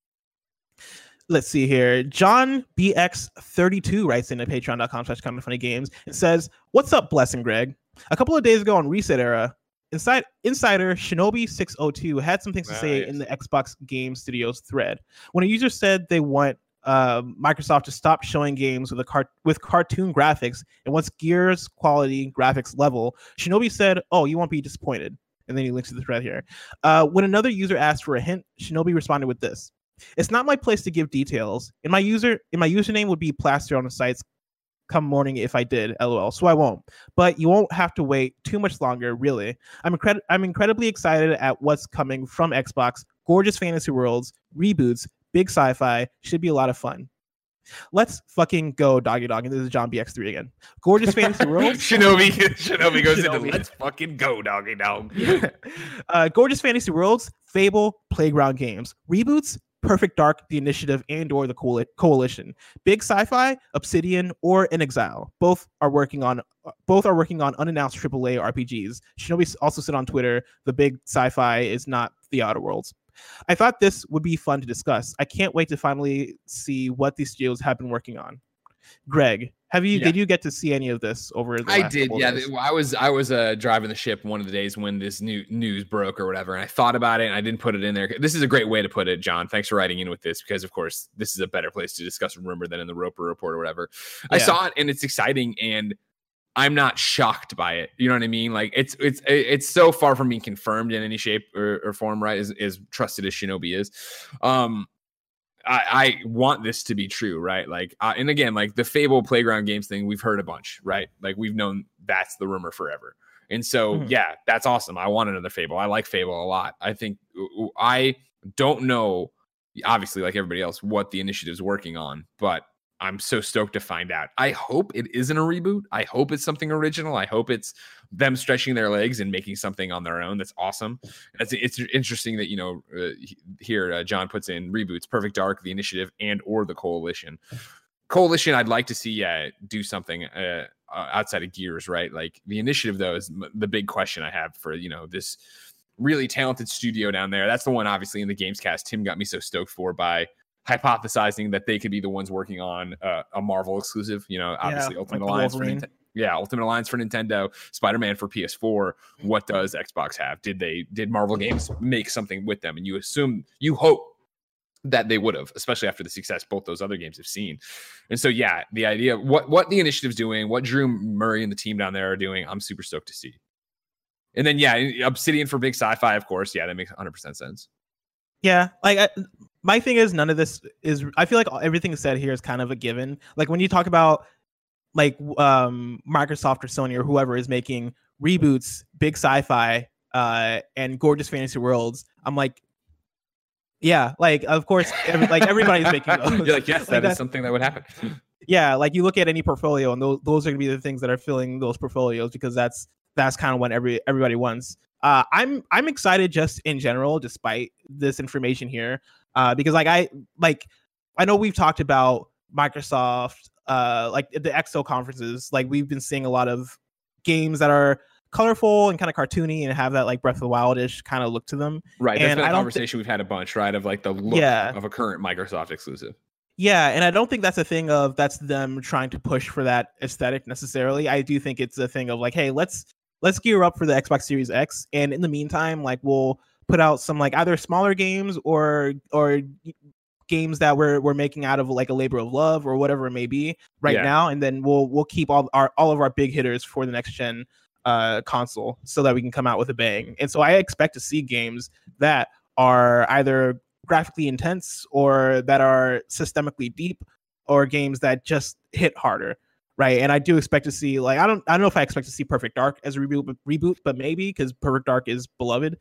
Let's see here. John B X thirty-two writes in at patreon.com slash kind of funny games and says, "What's up, Bless and Greg? A couple of days ago on Reset Era, Inside Insider Shinobi six oh two had some things to nice. say in the Xbox Game Studios thread. When a user said they want uh, Microsoft to stop showing games with a car- with cartoon graphics and wants Gears quality graphics level, Shinobi said, "Oh, you won't be disappointed." And then he links to the thread here. Uh, when another user asked for a hint, Shinobi responded with this: "It's not my place to give details. In my user, in my username would be plastered on the sites come morning if I did, lol. So I won't. But you won't have to wait too much longer, really. I'm incred- I'm incredibly excited at what's coming from Xbox. Gorgeous fantasy worlds, reboots, big sci-fi. Should be a lot of fun. Let's fucking go, doggy dog." And this is John B X three again. Gorgeous fantasy worlds. Shinobi, Shinobi goes Shinobi. into let's fucking go, doggy dog. uh, gorgeous fantasy worlds, Fable, Playground games, reboots, Perfect Dark, The Initiative, and or the Coal- Coalition. Big sci-fi, Obsidian, or In Exile. Both are working on both are working on unannounced triple A R P Gs. Shinobi also said on Twitter, the big sci-fi is not The Outer Worlds. I thought this would be fun to discuss. I can't wait to finally see what these studios have been working on. Greg, have you Yeah. did you get to see any of this over the I last did, couple of yeah. days? th- I was I was uh, driving the ship one of the days when this new news broke or whatever, and I thought about it and I didn't put it in there. This is a great way to put it, John. Thanks for writing in with this because, of course, this is a better place to discuss a rumor than in the Roper Report or whatever. I Yeah. saw it and it's exciting, and I'm not shocked by it. You know what I mean? Like it's it's it's so far from being confirmed in any shape or, or form, right? As, as trusted as Shinobi is. Um, I, I want this to be true, right? Like, uh, and again, like the Fable Playground Games thing, we've heard a bunch, right? Like we've known that's the rumor forever. And so, Mhm. yeah, that's awesome. I want another Fable. I like Fable a lot. I think I don't know, obviously, like everybody else, what the initiative's working on, but I'm so stoked to find out. I hope it isn't a reboot. I hope it's something original. I hope it's them stretching their legs and making something on their own. That's awesome. It's, it's interesting that, you know, uh, here uh, John puts in reboots, Perfect Dark, the Initiative, and or the Coalition. Coalition, I'd like to see uh, do something uh, outside of Gears, right? Like the Initiative, though, is the big question I have for, you know, this really talented studio down there. That's the one, obviously, in the Gamescast Tim got me so stoked for by hypothesizing that they could be the ones working on uh, a Marvel exclusive, you know, obviously Yeah, Ultimate like the Alliance for Wolverine. Nintendo. Yeah, Ultimate Alliance for Nintendo, Spider-Man for P S four. What does Xbox have? Did they did Marvel Games make something with them? And you assume, you hope that they would have, especially after the success both those other games have seen. And so, yeah, the idea of what what the initiative's doing, what Drew Murray and the team down there are doing, I'm super stoked to see. And then, yeah, Obsidian for big sci-fi, of course. Yeah, that makes one hundred percent sense. Yeah, like I, my thing is none of this is. I feel like everything said here is kind of a given. Like when you talk about like um, Microsoft or Sony or whoever is making reboots, big sci-fi, uh, and gorgeous fantasy worlds, I'm like, yeah, like of course, every, like everybody's making those. You're like, yes, Like that is that- something that would happen. Yeah, like you look at any portfolio, and those those are gonna be the things that are filling those portfolios because that's that's kind of what every everybody wants. Uh, I'm I'm excited just in general, despite this information here, uh, because like I like I know we've talked about Microsoft, uh, like at the X O conferences, like we've been seeing a lot of games that are colorful and kind of cartoony and have that like Breath of the Wildish kind of look to them. Right. That's And been a I don't thi- conversation we've had a bunch, right? Of like the look Yeah. of a current Microsoft exclusive. Yeah, and I don't think that's a thing of that's them trying to push for that aesthetic necessarily. I do think it's a thing of like, hey, let's let's gear up for the Xbox Series X, and in the meantime, like we'll put out some like either smaller games or or games that we're we're making out of like a labor of love or whatever it may be right Yeah. now, and then we'll we'll keep all our all of our big hitters for the next gen uh console so that we can come out with a bang. And so I expect to see games that are either graphically intense or that are systemically deep or games that just hit harder, right? And I do expect to see like I don't I don't know if I expect to see Perfect Dark as a reboot but reboot but maybe because Perfect Dark is beloved.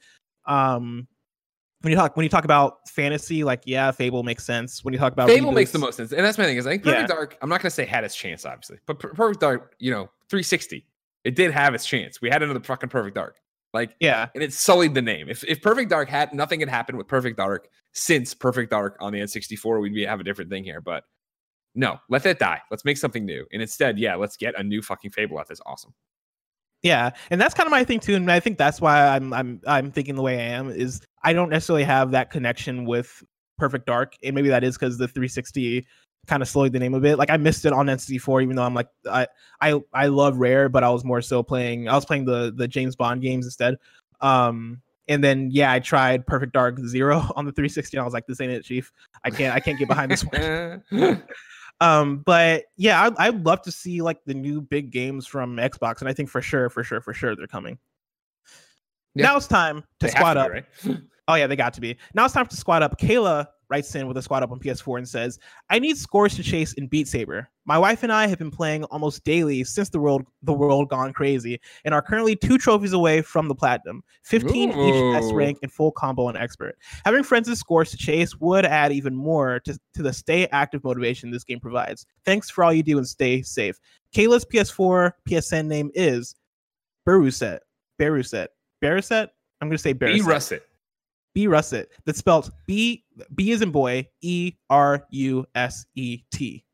Um when you talk when you talk about fantasy, like yeah, Fable makes sense. When you talk about Fable reboots, makes the most sense. And that's my thing is I think Perfect Yeah. Dark, I'm not going to say had its chance, obviously, but Per- Perfect Dark, you know, three sixty, it did have its chance. We had another fucking Perfect Dark. Like, yeah, and it sullied the name. If if Perfect Dark had nothing had happened with Perfect Dark since Perfect Dark on the N sixty-four, we'd be have a different thing here. But no, let that die. Let's make something new. And instead, yeah, let's get a new fucking Fable out. That's awesome. yeah, and that's kind of my thing too. And I think that's why I'm I'm I'm thinking the way I am is I don't necessarily have that connection with Perfect Dark, and maybe that is because the three sixty kind of slowed the name a bit. Like I missed it on N sixty-four, even though I'm like I I I love Rare, but I was more so playing I was playing the the James Bond games instead. Um, and then yeah, I tried Perfect Dark Zero on the three sixty, and I was like, this ain't it, Chief. I can't I can't get behind this one. Um, but yeah, I'd, I'd love to see like the new big games from Xbox, and I think for sure, for sure, for sure they're coming. Yeah. Now it's time to They have squad to up. be, right? Oh yeah, they got to be. Now it's time to squad up. Kayla writes in with a squad up on P S four and says, I need scores to chase in Beat Saber. My wife and I have been playing almost daily since the world the world gone crazy and are currently two trophies away from the platinum, fifteen each S Ooh. rank and full combo and expert. Having friends with scores to chase would add even more to, to the stay active motivation this game provides. Thanks for all you do and stay safe. Kayla's P S four P S N name is Beruset. Beruset. Beruset? I'm going to say Be Beruset. Russet. B Russet. That's spelled B B as in boy, E R U S E T.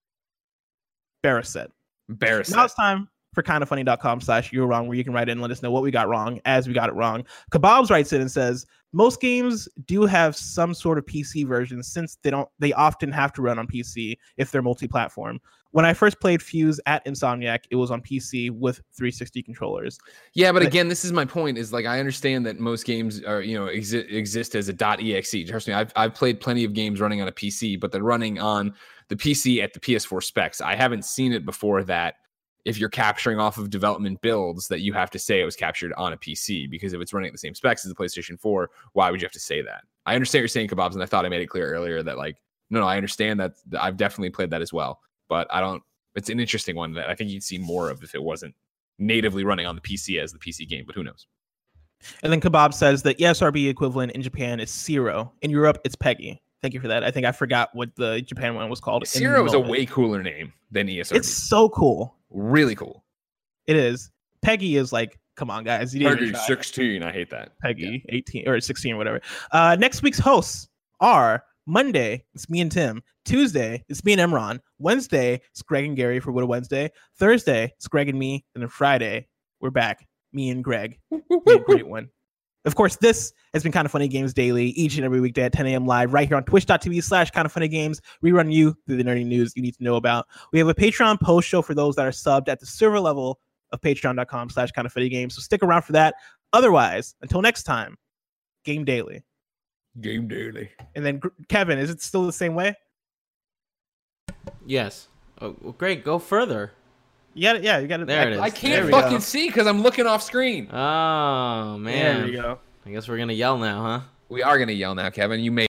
Beruset. Embarrassing. Now it's time for kindafunny.com slash you're wrong, where you can write in and let us know what we got wrong as we got it wrong. Kebabs writes in and says, most games do have some sort of P C version since they don't they often have to run on P C if they're multi-platform. When I first played Fuse at Insomniac, it was on P C with three sixty controllers. Yeah, but again, this is my point. Is like I understand that most games are you know exi- exist as a .exe. Trust me, I've I've played plenty of games running on a P C, but they're running on the P C at the P S four specs. I haven't seen it before that if you're capturing off of development builds that you have to say it was captured on a P C, because if it's running at the same specs as the PlayStation four, why would you have to say that? I understand what you're saying, Kebabs, and I thought I made it clear earlier that like no, no, I understand that. I've definitely played that as well. But I don't, it's an interesting one that I think you'd see more of if it wasn't natively running on the P C as the P C game, but who knows? And then Kebab says that E S R B equivalent in Japan is Zero. In Europe, it's Peggy. Thank you for that. I think I forgot what the Japan one was called. Zero is a way cooler name than E S R B. It's so cool. Really cool. It is. Peggy is like, come on, guys. You Peggy sixteen. I hate that. Peggy yeah. eighteen or sixteen or whatever. Uh, next week's hosts are Monday, it's me and Tim. Tuesday, it's me and Emron. Wednesday, it's Greg and Gary for What a Wednesday. Thursday, it's Greg and me. And then Friday, we're back. Me and Greg. We had a great one. Of course, this has been Kind of Funny Games Daily, each and every weekday at ten a.m. live right here on twitch.tv slash Kind of Funny Games. We run you through the nerdy news you need to know about. We have a Patreon post show for those that are subbed at the server level of patreon.com slash Kind of Funny Games. So stick around for that. Otherwise, until next time, Game Daily. Game Daily. And then, Kevin, is it still the same way? Yes. Oh, well, great. Go further. You got it. Yeah, you got it. There it is. I can't fucking go. see because I'm looking off screen. Oh, man. There we go. I guess we're going to yell now, huh? We are going to yell now, Kevin. You may